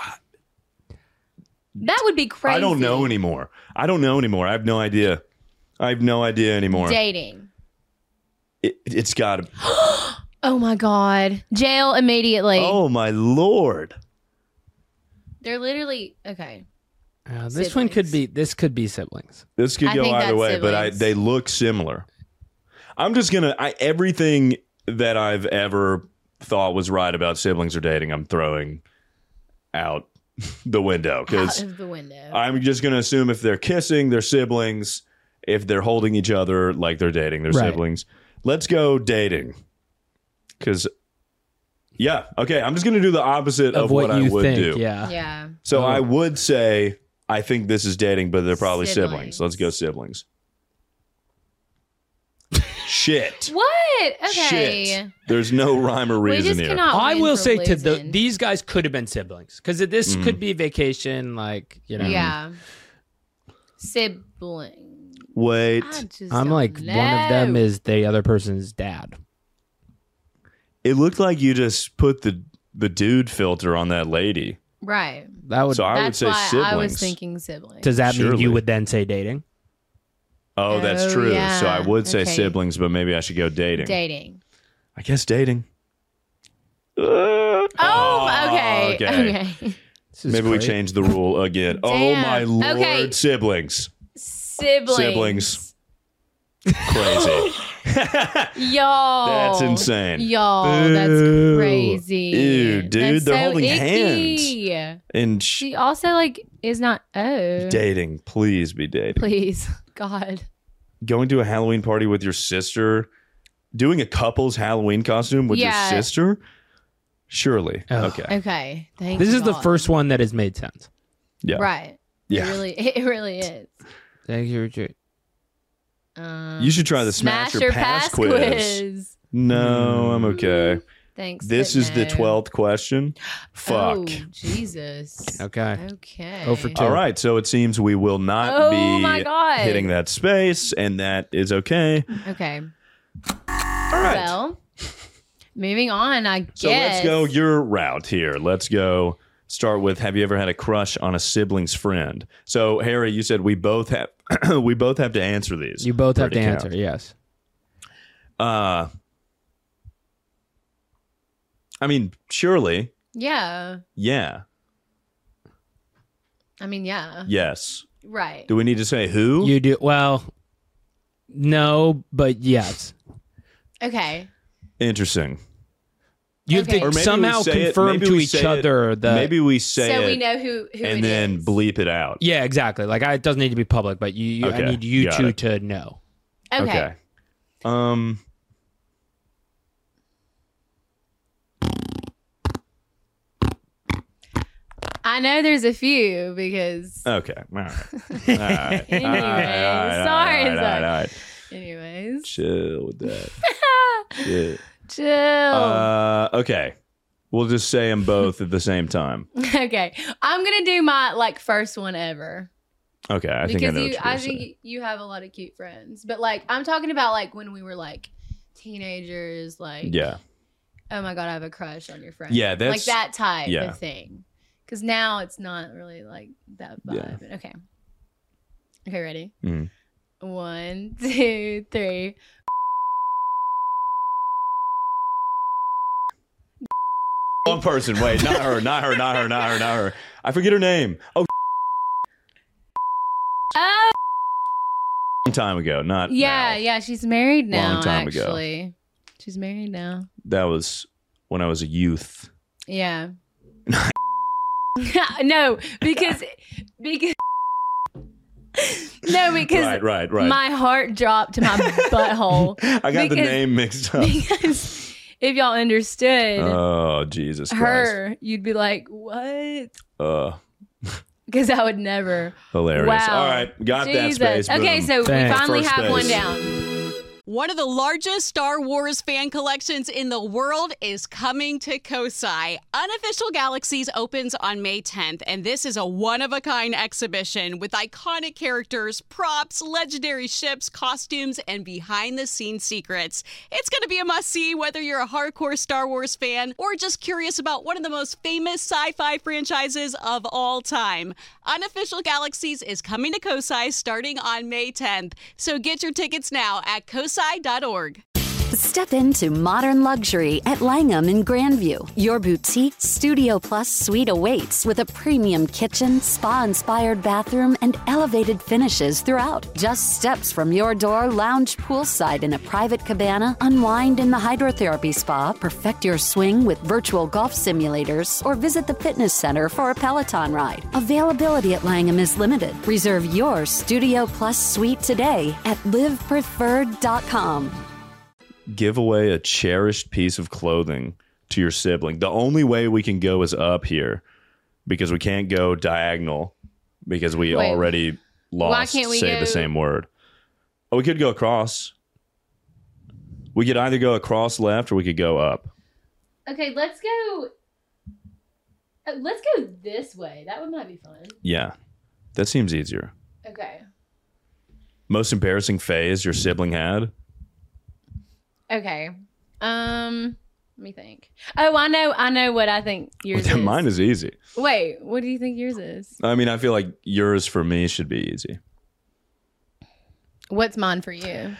That would be crazy. I don't know anymore. I have no idea. I have no idea anymore. Dating. It's got to. Oh my god. Jail immediately. Oh my lord. They're literally okay. This one could be. This could be siblings. This could I go think either that's way, but siblings. they look similar. I'm just gonna. Everything that I've ever thought was right about siblings or dating, I'm throwing out the window Out because of the window. I'm just gonna assume if they're kissing, they're siblings. If they're holding each other like they're dating, they're Right. siblings. Let's go dating. Because, yeah, okay. I'm just gonna do the opposite of what I you would think. do. Yeah. yeah. So Oh. I would say I think this is dating, but they're probably siblings. Siblings. Let's go siblings. Shit. What? Okay. Shit. There's no rhyme or We reason just here. cannot. I win will for say to losing. these guys could have been siblings because this Mm. could be vacation, like you know. Yeah. Sibling. Wait. I just I'm don't like one of them know. is the other person's dad. It looked like you just put the dude filter on that lady. right. That would. So I would That's say why siblings. I was thinking siblings. does that mean Surely. you would then say dating? Oh, that's Oh, true. yeah. So I would say Okay. siblings, but maybe I should go dating. Dating. I guess dating. Oh, okay. okay. Okay. This is Maybe we great. change the rule again. Oh Damn. my lord, Okay. siblings. Siblings. Crazy. Y'all. That's insane. Y'all, Boo. that's crazy. Ew, dude, That's they're so holding icky. And She also like is not dating, please be dating. Please. God. Going to a Halloween party with your sister, doing a couple's Halloween costume with your Yeah. sister? Surely. Oh. Okay. Okay. Thank This is the God. first one that has made sense. Yeah. Right. Yeah. It really is. Thank you, Richard. You should try the Smash or Pass quiz. No, I'm okay. Thanks. This but is the no. 12th question. Fuck. Oh, Jesus. Okay. Okay. Oh, for two. All right, so it seems we will not Oh be my God. hitting that space, and that is okay. Okay. All right. Well, moving on, I guess. So let's go your route here. Let's go start with, have you ever had a crush on a sibling's friend? So Harry, you said we both have we both have to answer these. You both for have it to count. answer, yes. I mean, surely, Yeah. yeah, I mean, yeah. yes. Right. Do we need to say who? You do well. No, but yes. Okay. Interesting. You Okay. have Or to maybe somehow we say it- confirm maybe to we each say it- other that. Maybe we say So it we know who and it then is. bleep it out. Yeah, exactly. Like it doesn't need to be public, but I Okay, need you got two it. to know. Okay. I know there's a few because. Okay. All right. All right. Anyways, sorry. All right. Anyways. Chill with that. Shit. Chill. Okay. We'll just say them both at the same time. Okay. I'm gonna do my first one ever. Okay. I think I know what you're I gonna think say. you have a lot of cute friends. But I'm talking about when we were teenagers, Yeah. oh my God, I have a crush on your friend. Yeah, that's- that type yeah. of thing. Because now it's not really that vibe. Yeah. But okay. Okay, ready? Mhm. 1, 2, 3. One person. Wait, not her. Not her. Not her. Not her. Not her. I forget her name. Oh, Oh, long time ago. Not yeah, now. yeah. She's married now, Long time ago. actually. She's married now. That was when I was a youth. Yeah. No, because no, because Right. my heart dropped to my butthole. I got the because- name mixed up. Because if y'all understood Oh, Jesus Christ. her, you'd be like, "What?" Uh, Because I would never. hilarious. Wow. All right. Got Jesus. that space. Okay, Boom. so Thanks. we finally First have one space. down. One of the largest Star Wars fan collections in the world is coming to Kosai. Unofficial Galaxies opens on May 10th, and this is a one-of-a-kind exhibition with iconic characters, props, legendary ships, costumes, and behind-the-scenes secrets. It's going to be a must-see whether you're a hardcore Star Wars fan or just curious about one of the most famous sci-fi franchises of all time. Unofficial Galaxies is coming to Kosai starting on May 10th, so get your tickets now at kosai.org. Step into modern luxury at Langham in Grandview. Your boutique Studio Plus suite awaits with a premium kitchen, spa-inspired bathroom, and elevated finishes throughout. Just steps from your door, lounge poolside in a private cabana, unwind in the hydrotherapy spa, perfect your swing with virtual golf simulators, or visit the fitness center for a Peloton ride. Availability at Langham is limited. Reserve your Studio Plus suite today at livepreferred.com. Give away a cherished piece of clothing to your sibling. The only way we can go is up here because we can't go diagonal because we Wait, already lost can't we say go- the same word. Oh, we could go across. We could either go across left or we could go up. Okay, let's go. Let's go this way. That one might be fun. Yeah. That seems easier. Okay. Most embarrassing phase your sibling had? Okay. Let me think. Oh, I know what I think yours is. Mine is easy. Wait, what do you think yours is? I mean, I feel like yours for me should be easy. What's mine for you?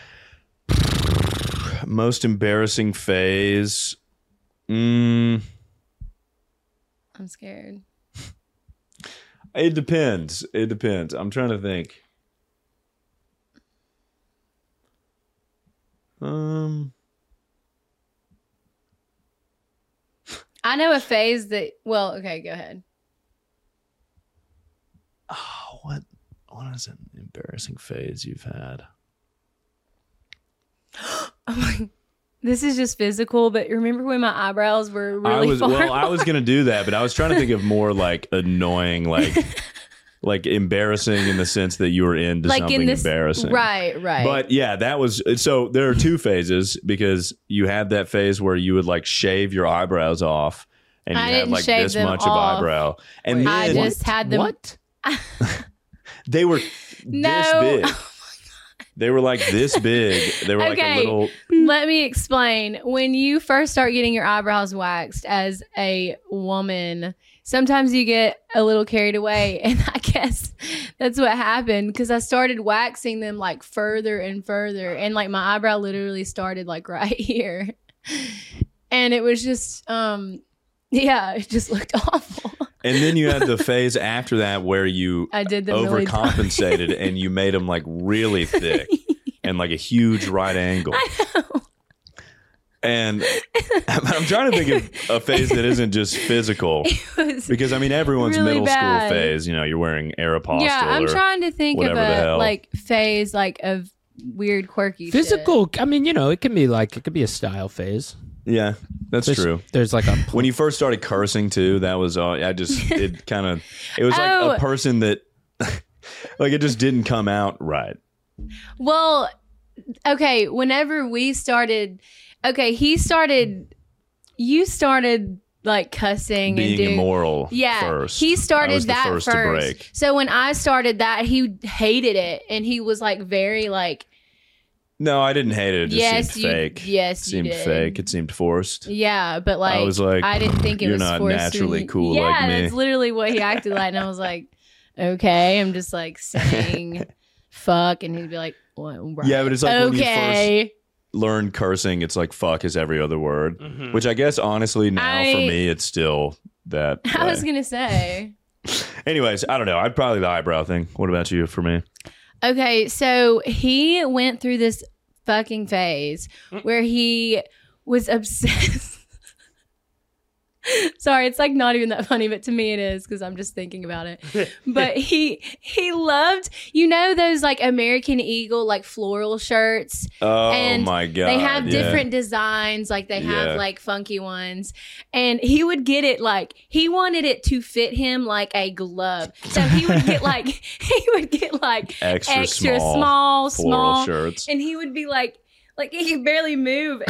Most embarrassing phase. I'm scared. It depends. I'm trying to think. I know a phase that. Well, okay, go ahead. Oh, what is an embarrassing phase you've had? Oh my. This is just physical, but remember when my eyebrows were really far apart? I was gonna do that, but I was trying to think of more like annoying, like embarrassing in the sense that you were into like something embarrassing. Right. But yeah, that was so there are two phases because you had that phase where you would like shave your eyebrows off and you had like this much of eyebrow. And then, I just had them. What? They were this big. They were like this big. They were like a little. Let me explain. When you first start getting your eyebrows waxed as a woman, sometimes you get a little carried away. And I guess that's what happened because I started waxing them like further and further. And like my eyebrow literally started like right here. And it was just, it just looked awful. And then you had the phase after that where you overcompensated and you made them like really thick and like a huge right angle. I know. And I'm trying to think of a phase that isn't just physical because I mean everyone's really middle school phase, you know, you're wearing Aeropostale. Yeah, I'm trying to think of a like phase like of weird quirky physical shit. I mean, you know, it could be a style phase. Yeah, that's true. There's like when you first started cursing too, that was it was like a person that like it just didn't come out right. Well, okay, whenever we started, you started like cussing being and doing immoral. Yeah, first. He started I was that the first first. to break. So when I started that, he hated it, and he was like very like. No, I didn't hate it. It just seemed fake. Yes, it seemed fake. It seemed forced. Yeah, but like I was like, I didn't think it was forced. You're not naturally cool yeah, like me. Yeah, that's literally what he acted like, and I was like, okay, I'm just like saying fuck, and he'd be like, well, right. Yeah, but it's like when you first learn cursing, it's like fuck is every other word, which I guess honestly now for me it's still that. I was gonna say. Anyways, I don't know. I'd probably the eyebrow thing. What about you for me? Okay, so he went through this fucking phase where he was obsessed. Sorry, it's like not even that funny, but to me it is because I'm just thinking about it. But he loved, you know, those like American Eagle like floral shirts. Oh and my god! They have different designs, like they have like funky ones, and he would get it like he wanted it to fit him like a glove. So he would get like extra small floral shirts, and he would be like he could barely move.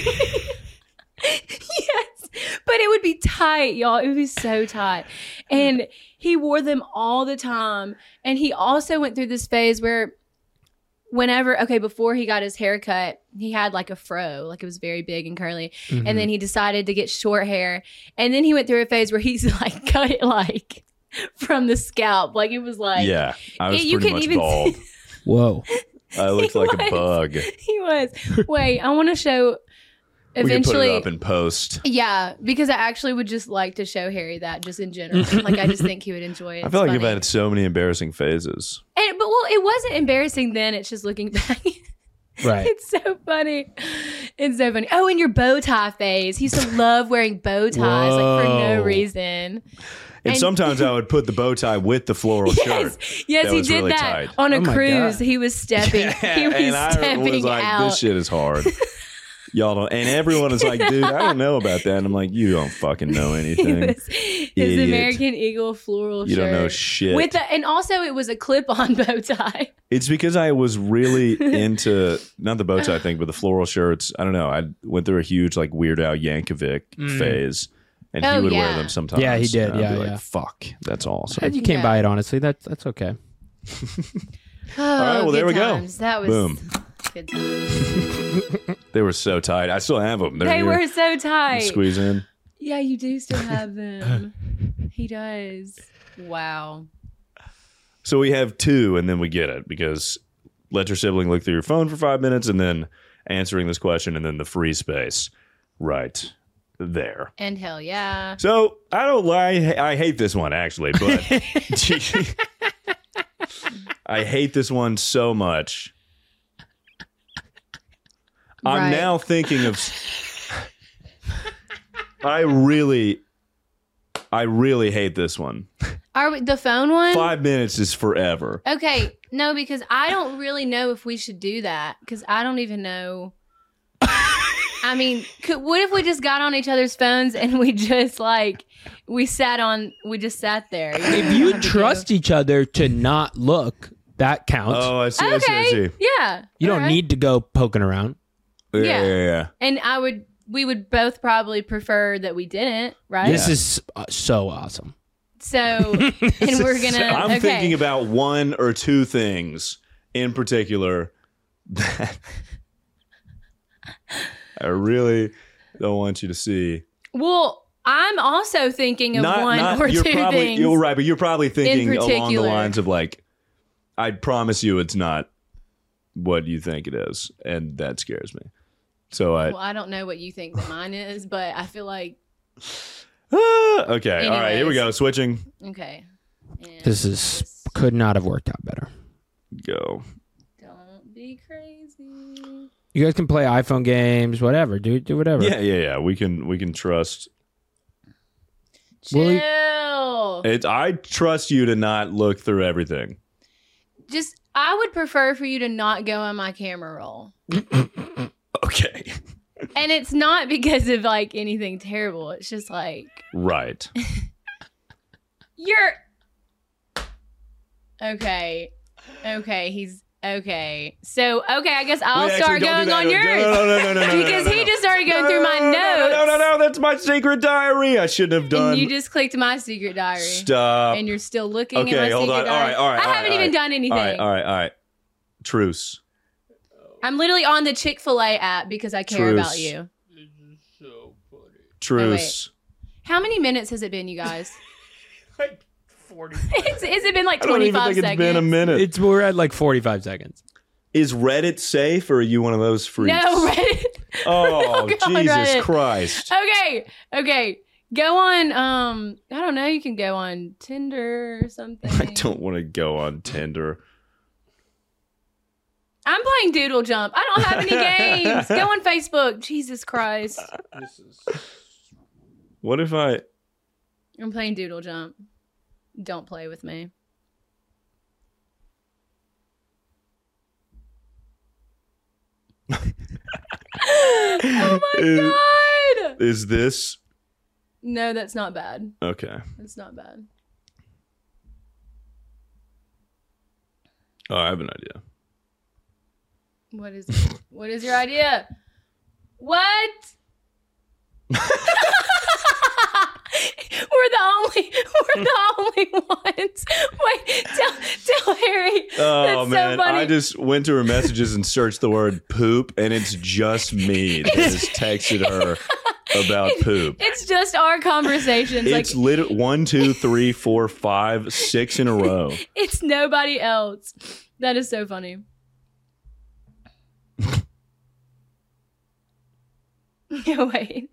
Yes, but it would be tight, y'all. It would be so tight. And he wore them all the time. And he also went through this phase where before he got his haircut, he had like a fro, like it was very big and curly. Mm-hmm. And then he decided to get short hair. And then he went through a phase where he's like cut it like from the scalp. Like it was like, yeah, I was pretty much bald. Whoa. I looked like a bug. He was. Wait, I want to show. Eventually, we can put it up in post. Yeah, because I actually would just like to show Harry that just in general. Like I just think he would enjoy it. I feel like you've had so many embarrassing phases. But it wasn't embarrassing then. It's just looking back. Right. It's so funny. It's so funny. Oh, and your bow tie phase. He used to love wearing bow ties like for no reason. And sometimes I would put the bow tie with the floral shirt. Yes, he did really that tight. on a cruise. He was stepping. He was stepping I was like, out. This shit is hard. Y'all don't, and everyone is like, dude, I don't know about that. And I'm like, you don't fucking know anything. His American Eagle floral shirt. You don't know shit. And also it was a clip-on bow tie. It's because I was really into, not the bow tie thing, but the floral shirts. I don't know. I went through a huge like Weird Al Yankovic phase. And he would wear them sometimes. Yeah, he did. And I'd be yeah. like, fuck, that's awesome. You came by it, honestly. That's okay. All right, well, there we go. That was boom. Good times. They were so tight. I still have them. They were so tight. Squeeze in. Yeah, you do still have them. He does. Wow. So we have two, and then we get it because let your sibling look through your phone for 5 minutes and then answering this question and then the free space right there. And hell yeah. So I don't lie. I hate this one actually, but I hate this one so much. I'm now thinking of. I really hate this one. Are we the phone one? 5 minutes is forever. Okay, no, because I don't really know if we should do that because I don't even know. I mean, what if we just got on each other's phones and we just sat there? If you trust each other to not look, that counts. Oh, I see. Okay. I see. Yeah. You don't need to go poking around. Yeah. And we would both probably prefer that we didn't, right? This is so awesome. So, and we're gonna. I'm thinking about one or two things in particular that I really don't want you to see. Well, I'm also thinking of one or two things. You're right, but you're probably thinking along the lines of like, I promise you it's not what you think it is, and that scares me. So I don't know what you think that mine is, but I feel like. Okay, Anyways. all right, here we go. Switching. Okay. And This could not have worked out better. Go. Don't be crazy. You guys can play iPhone games, whatever. Do whatever. Yeah. We can trust. Chill. I trust you to not look through everything. Just, I would prefer for you to not go on my camera roll. Okay. And it's not because of like anything terrible. It's just like Right. you're okay. He's okay. So I guess I'll start going on yours. No. Because he just started going through my notes. No. That's my secret diary. I shouldn't have done. And you just clicked my secret diary. Stop. And you're still looking at my Okay, hold secret on. diary. All right. I haven't even done anything. All right. Truce. I'm literally on the Chick-fil-A app because I care about you. Truce. How many minutes has it been, you guys? Like 40. Has it been like I don't 25 even think seconds? it's been a minute. We're at like 45 seconds. Is Reddit safe, or are you one of those freaks? No, Reddit. Oh, God, Jesus Reddit. Christ. Okay. Go on, I don't know, you can go on Tinder or something. I don't want to go on Tinder. I'm playing Doodle Jump. I don't have any games. Go on Facebook. Jesus Christ. What if I... I'm playing Doodle Jump. Don't play with me. Oh my God. Is this... No, that's not bad. Okay. That's not bad. Oh, I have an idea. What is your idea? What? We're the only ones. Wait, tell Harry. Oh, That's man. so funny. I just went to her messages and searched the word poop, and it's just me that has texted her about poop. It's just our conversations. It's literally 1, 2, 3, 4, 5, 6 in a row. It's nobody else. That is so funny. Wait.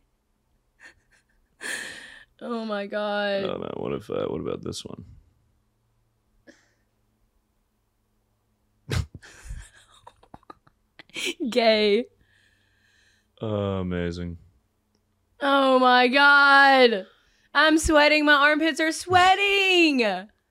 Oh my God. Oh, no. What about this one? Gay. Oh, amazing. Oh my God. I'm sweating. My armpits are sweating.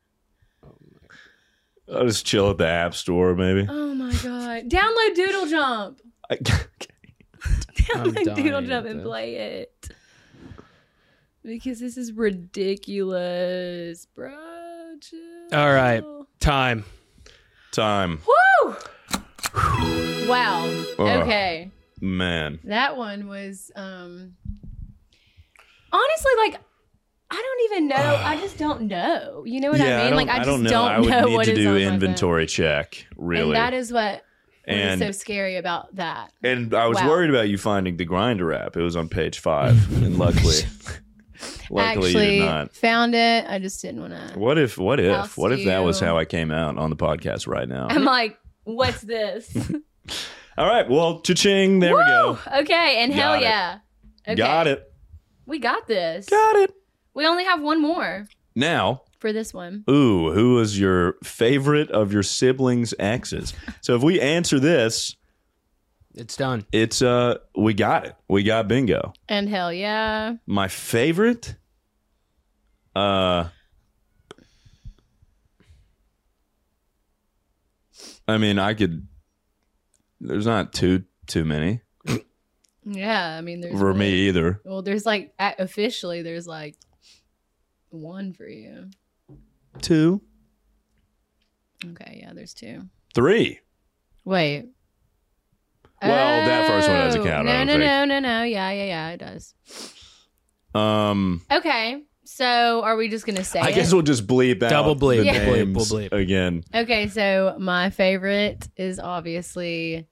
I'll just chill at the app store, maybe. Oh my God. Download Doodle Jump. Download Doodle Jump and play it. Because this is ridiculous, bro. Chill. All right. Time. Woo! Wow. Okay. Man. That one was honestly, like, I don't even know. I just don't know. You know what I mean? Like, I just don't know I would need what to is do on my inventory check, really. phone. And that is what And- is so scary about that. And I was Wow. worried about you finding the Grindr app. It was on page 5, and luckily Actually, you did not. found it. I just didn't want to. What if House that was you. how I came out on the podcast right now? I'm like, What's this? All right. Well, cha-ching. There we go. Okay, and hell Got it. yeah. Okay. Got it. We got this. Got it. We only have one more Now, for this one. ooh, who was your favorite of your siblings' exes? So if we answer this, It's done. it's we got it. We got bingo. And hell yeah. My favorite? I mean, there's not too many Yeah, I mean, there's for me either. Well, there's like officially, there's like one for you. 2, Okay, yeah, there's 2. 3. Wait. Well, that first one doesn't count. I don't think. No. Yeah, it does. Um, Okay, so are we just gonna say I it? guess we'll just bleep out Double bleep. the Yeah. names We'll bleep. again. Okay, so my favorite is obviously,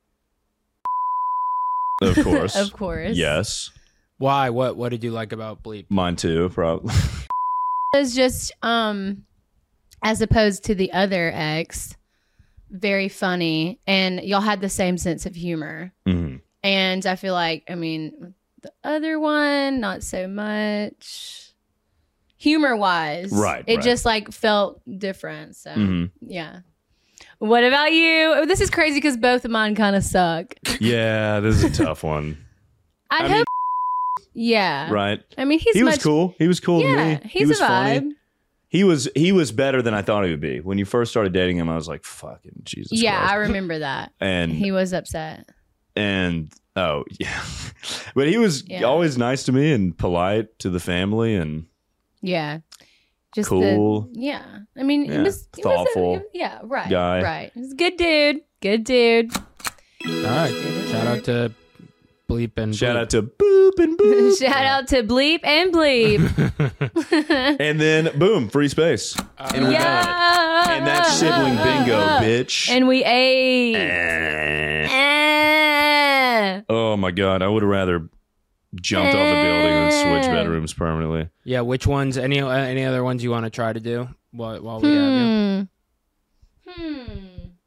Of course. of course, Yes. Why? What did you like about Bleep? Mine too, probably. It was just as opposed to the other ex, very funny, and y'all had the same sense of humor. Mhm. And I feel like, I mean, the other one, not so much humor wise. Right, It right. just like felt different. So, Mhm. yeah. What about you? Oh, this is crazy because both of mine kind of suck. Yeah, this is a tough one. I'd I hope. Yeah. Right? I mean, he's He was much, cool. He was cool to Yeah, me. he's he was a vibe. funny. He was better than I thought he would be. When you first started dating him, I was like, fucking Jesus Yeah, Christ. I remember that. And He was upset. oh yeah. But he was Yeah. always nice to me and polite to the family and Yeah. Just Cool. yeah. I mean, Yeah, it was thoughtful yeah, right. guy. Right. He's a good dude. Good dude. All right. Shout out to Bleep and shout Bleep. out to Boop and Boop. Shout out to Bleep and Bleep. And then boom, free space. And we got it. Yeah. And that's sibling bingo, bitch. And we ate. Eh. Eh. Oh my god, I would have rather jumped off a building than switch bedrooms permanently. Yeah, which ones? Any other ones you want to try to do while we have you?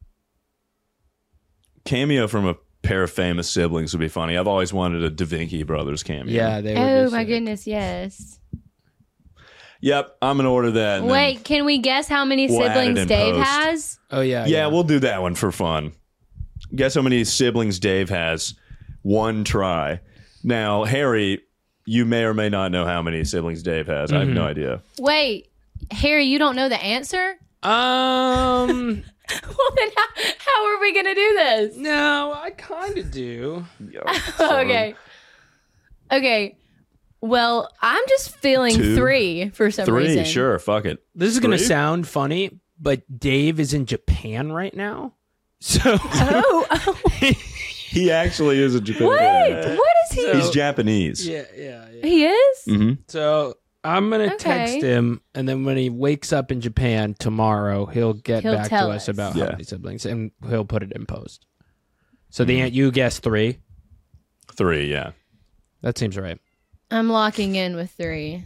Cameo from a pair of famous siblings would be funny. I've always wanted a Da Vinci Brothers cameo. Yeah, they were Oh just my sick. goodness, yes. Yep, I'm gonna order that. and then- Wait, can we guess how many We'll add it siblings in Dave post. has? Oh yeah, yeah, we'll do that one for fun. Guess how many siblings Dave has? One try. Now, Harry, you may or may not know how many siblings Dave has. I have no idea. Wait, Harry, you don't know the answer? Well, then how are we going to do this? No, I kind of do. Okay. Okay. Well, I'm just feeling 2, 3 for some 3, reason. sure, fuck it. This is gonna 3? sound funny, but Dave is in Japan right now, so Oh, He actually is a Japan. what is he? He's Japanese. yeah. He is? Mm-hmm. So I'm gonna Okay. text him, and then when he wakes up in Japan tomorrow, he'll get He'll back to tell us us. about Yeah. how many siblings, and he'll put it in post. So you guessed 3. 3, yeah. That seems right. I'm locking in with 3.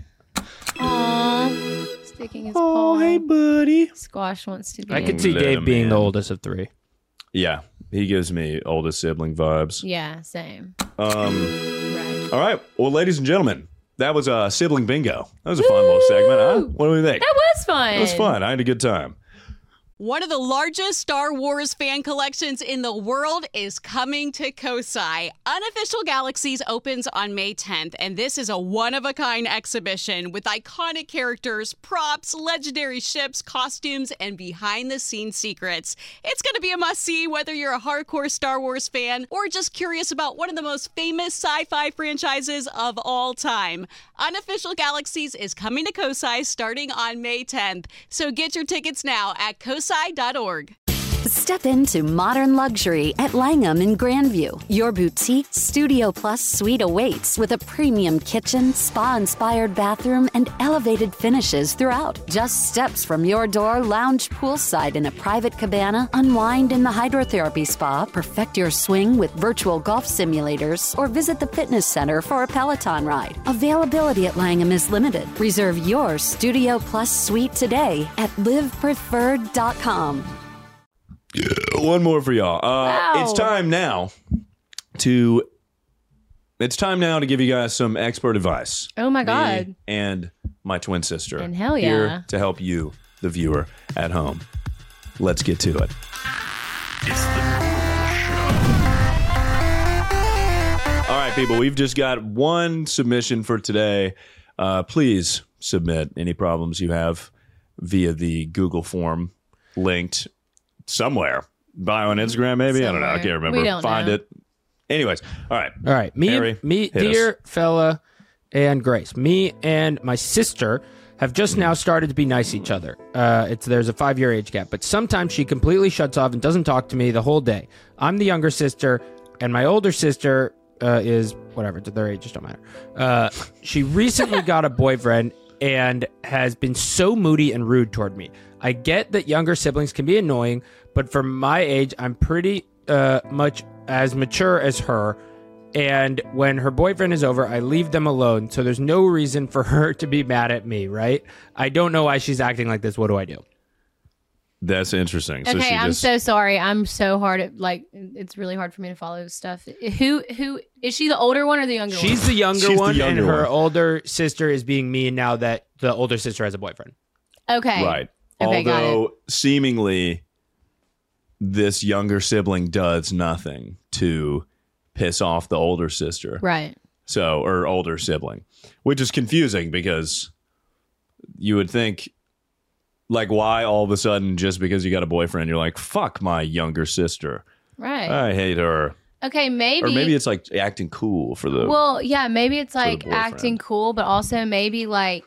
Aww. Sticking his Oh, paw. hey, buddy. Squash wants to be. I could see Let Dave him being the in. oldest of 3. Yeah, he gives me oldest sibling vibes. Yeah, same. Right. Right. All right. Well, ladies and gentlemen, that was sibling bingo. That was a fun little segment, huh? What do we think? That was fun. It was fun. I had a good time. One of the largest Star Wars fan collections in the world is coming to Kosai. Unofficial Galaxies opens on May 10th, and this is a one-of-a-kind exhibition with iconic characters, props, legendary ships, costumes, and behind-the-scenes secrets. It's going to be a must-see whether you're a hardcore Star Wars fan or just curious about one of the most famous sci-fi franchises of all time. Unofficial Galaxies is coming to Kosai starting on May 10th, so get your tickets now at kosai.org. Step into modern luxury at Langham in Grandview. Your boutique Studio Plus suite awaits with a premium kitchen, spa-inspired bathroom, and elevated finishes throughout. Just steps from your door, lounge poolside in a private cabana, unwind in the hydrotherapy spa, perfect your swing with virtual golf simulators, or visit the fitness center for a Peloton ride. Availability at Langham is limited. Reserve your Studio Plus suite today at livepreferred.com. One more for y'all. Wow. It's time now to give you guys some expert advice. Oh my Me God. and my twin sister. And hell yeah. Here to help you, the viewer at home. Let's get to it. It's the Noel Show. All right, people, we've just got one submission for today. Please submit any problems you have via the Google form linked somewhere. Bio on Instagram, maybe? I don't know. I can't remember. We don't Find know. it. Anyways, all right. All right, Harry, me, hit dear fella, and Grace. Me and my sister have just now started to be nice to each other. There's a 5-year age gap, but sometimes she completely shuts off and doesn't talk to me the whole day. I'm the younger sister, and my older sister is whatever. Their ages don't matter. She recently got a boyfriend and has been so moody and rude toward me. I get that younger siblings can be annoying, but for my age, I'm pretty much as mature as her. And when her boyfriend is over, I leave them alone. So there's no reason for her to be mad at me, right? I don't know why she's acting like this. What do I do? That's interesting. So Okay, she I'm just, so sorry. I'm so hard at it's really hard for me to follow stuff. Who is she? The older one or the younger one? She's the younger She's the one, younger and her one. older sister is being mean now that the older sister has a boyfriend. Okay. Right. Okay, got Although seemingly this younger sibling does nothing to piss off the older sister. Right. So, or older sibling, which is confusing because you would think, like, why all of a sudden, just because you got a boyfriend, you're like, fuck my younger sister. Right. I hate her. Okay, maybe. Or maybe it's like acting cool for the. Well, yeah, maybe it's like boyfriend. acting cool, but also maybe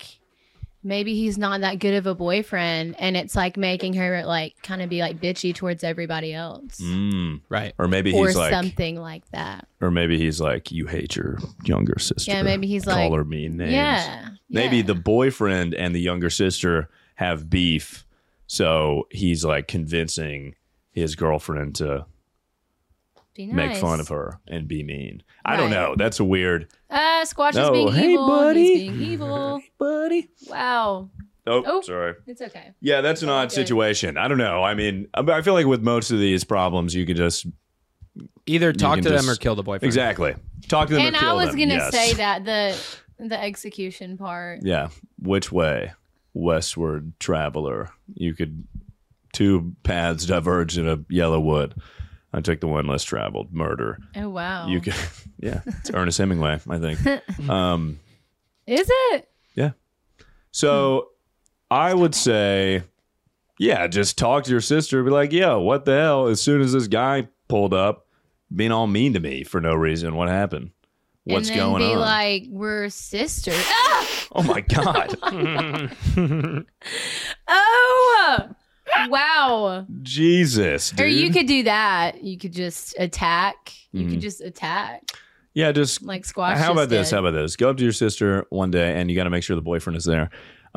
he's not that good of a boyfriend, and it's like making her like kind of be like bitchy towards everybody else, Right. Or maybe or he's like, something like that. or maybe he's like, you hate your younger sister. Yeah, maybe he's Call like- her mean names. Yeah. Maybe yeah. the boyfriend and the younger sister have beef, so he's like convincing his girlfriend to Be make nice. fun of her and be mean. I don't Right. know. That's a weird. Squatch is No, being hey, evil. buddy. He's being evil. Buddy. Wow. Oh, Oh. sorry. It's okay. Yeah, that's an odd Okay. situation. I don't know. I mean, I feel like with most of these problems, you could just Either talk can to them just- or kill the boyfriend. exactly talk to them And or kill I was them. gonna Yes. say that the execution part. Yeah. Which way? Westward traveler. You could. Two paths diverged in a yellow wood. I took the one less traveled. Murder. Oh wow. You could. Yeah. It's Ernest Hemingway, I think. Is it? Yeah. So I would say, yeah, just talk to your sister. Be like, yo, what the hell? As soon as this guy pulled up, being all mean to me for no reason, what happened? What's and then going be on? like, we're sisters. Ah! Oh my God. Oh, wow. Jesus, dude. Or you could do that. You could just attack. You Mm-hmm. could just attack, Yeah, just like Squash. how about just this? did. How about this? Go up to your sister one day and you got to make sure the boyfriend is there.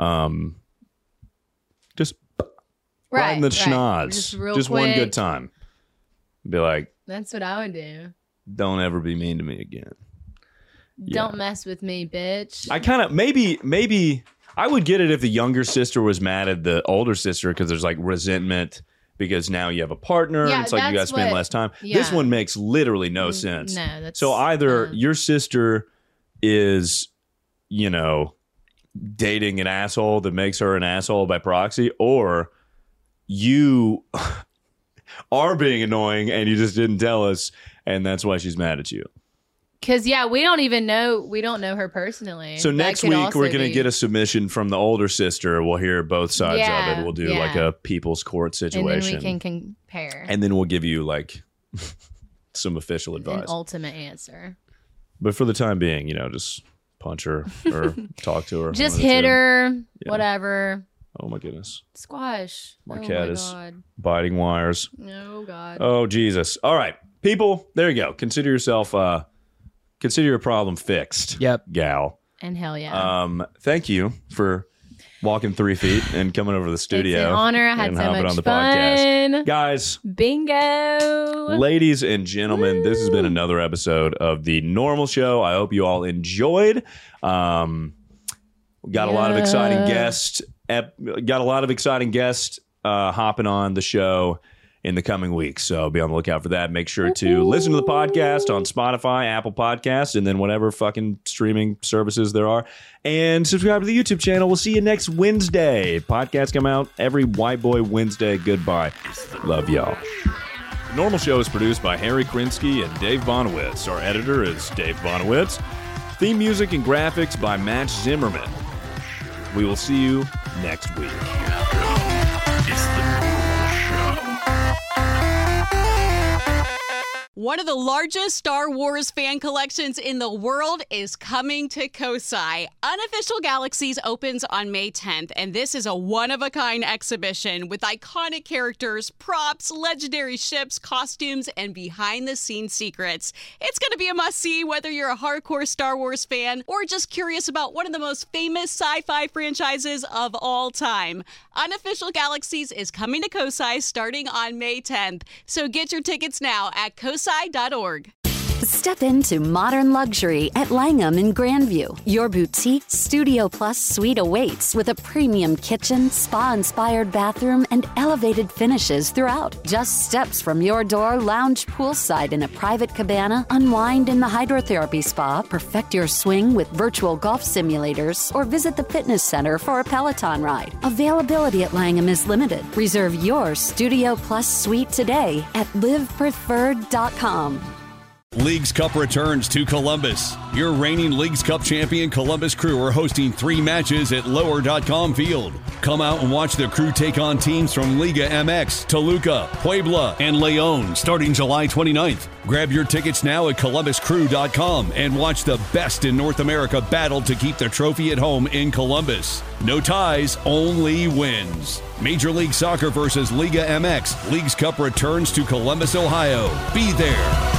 Just right in the schnoz. Just real Just one quick. good time. Be like, That's what I would do. don't ever be mean to me again. Don't mess with me, bitch. I kind of maybe I would get it if the younger sister was mad at the older sister because there's like resentment because now you have a partner Yeah, and it's like you guys that's spend what- less time. yeah. This one makes literally no sense. No, that's So either uh, your sister is, you know, dating an asshole that makes her an asshole by proxy, or you are being annoying and you just didn't tell us and that's why she's mad at you. Because yeah, we don't know her personally. So That next could week also we're going to be- get a submission from the older sister. We'll hear both sides of Yeah, it. We'll do yeah. like a people's court and situation. then we can compare And then we'll give you like some official an advice. ultimate answer. But for the time being, you know, just punch her or talk to her. Just one of the hit two. her, Yeah. whatever. Oh my goodness. Squash. My oh cat my is- God. Biting wires. Oh God. Oh Jesus. All right. People, there you go. Consider your problem fixed. Yep. Gal. And hell yeah. Thank you for walking 3 feet and coming over to the studio. It's an honor. I had and so hopping much on the fun. podcast. Guys, Bingo. ladies and gentlemen, this has been another episode of The Normal Show. I hope you all enjoyed. We got a lot of exciting guests. Got a lot of exciting guests hopping on the show. in the coming weeks. So be on the lookout for that. Make sure to listen to the podcast on Spotify, Apple Podcasts, and then whatever fucking streaming services there are. And subscribe to the YouTube channel. We'll see you next Wednesday. Podcasts come out every White Boy Wednesday. Goodbye. Love y'all. The Normal Show is produced by Harry Krinsky and Dave Bonowitz. Our editor is Dave Bonowitz. Theme music and graphics by Matt Zimmerman. We will see you next week. It's the One of the largest Star Wars fan collections in the world is coming to Kosai. Unofficial Galaxies opens on May 10th, and this is a one-of-a-kind exhibition with iconic characters, props, legendary ships, costumes, and behind-the-scenes secrets. It's going to be a must-see whether you're a hardcore Star Wars fan or just curious about one of the most famous sci-fi franchises of all time. Unofficial Galaxies is coming to Kosai starting on May 10th, so get your tickets now at kosai.org. Step into modern luxury at Langham in Grandview. Your boutique Studio Plus suite awaits with a premium kitchen, spa-inspired bathroom, and elevated finishes throughout. Just steps from your door, lounge poolside in a private cabana, unwind in the hydrotherapy spa, perfect your swing with virtual golf simulators, or visit the fitness center for a Peloton ride. Availability at Langham is limited. Reserve your Studio Plus suite today at livepreferred.com. Leagues Cup returns to Columbus. Your reigning Leagues Cup champion Columbus Crew are hosting 3 matches at Lower.com Field. Come out and watch the Crew take on teams from Liga MX, Toluca, Puebla, and Leon starting July 29th. Grab your tickets now at ColumbusCrew.com and watch the best in North America battle to keep the trophy at home in Columbus. No ties, only wins. Major League Soccer versus Liga MX. Leagues Cup returns to Columbus, Ohio. Be there.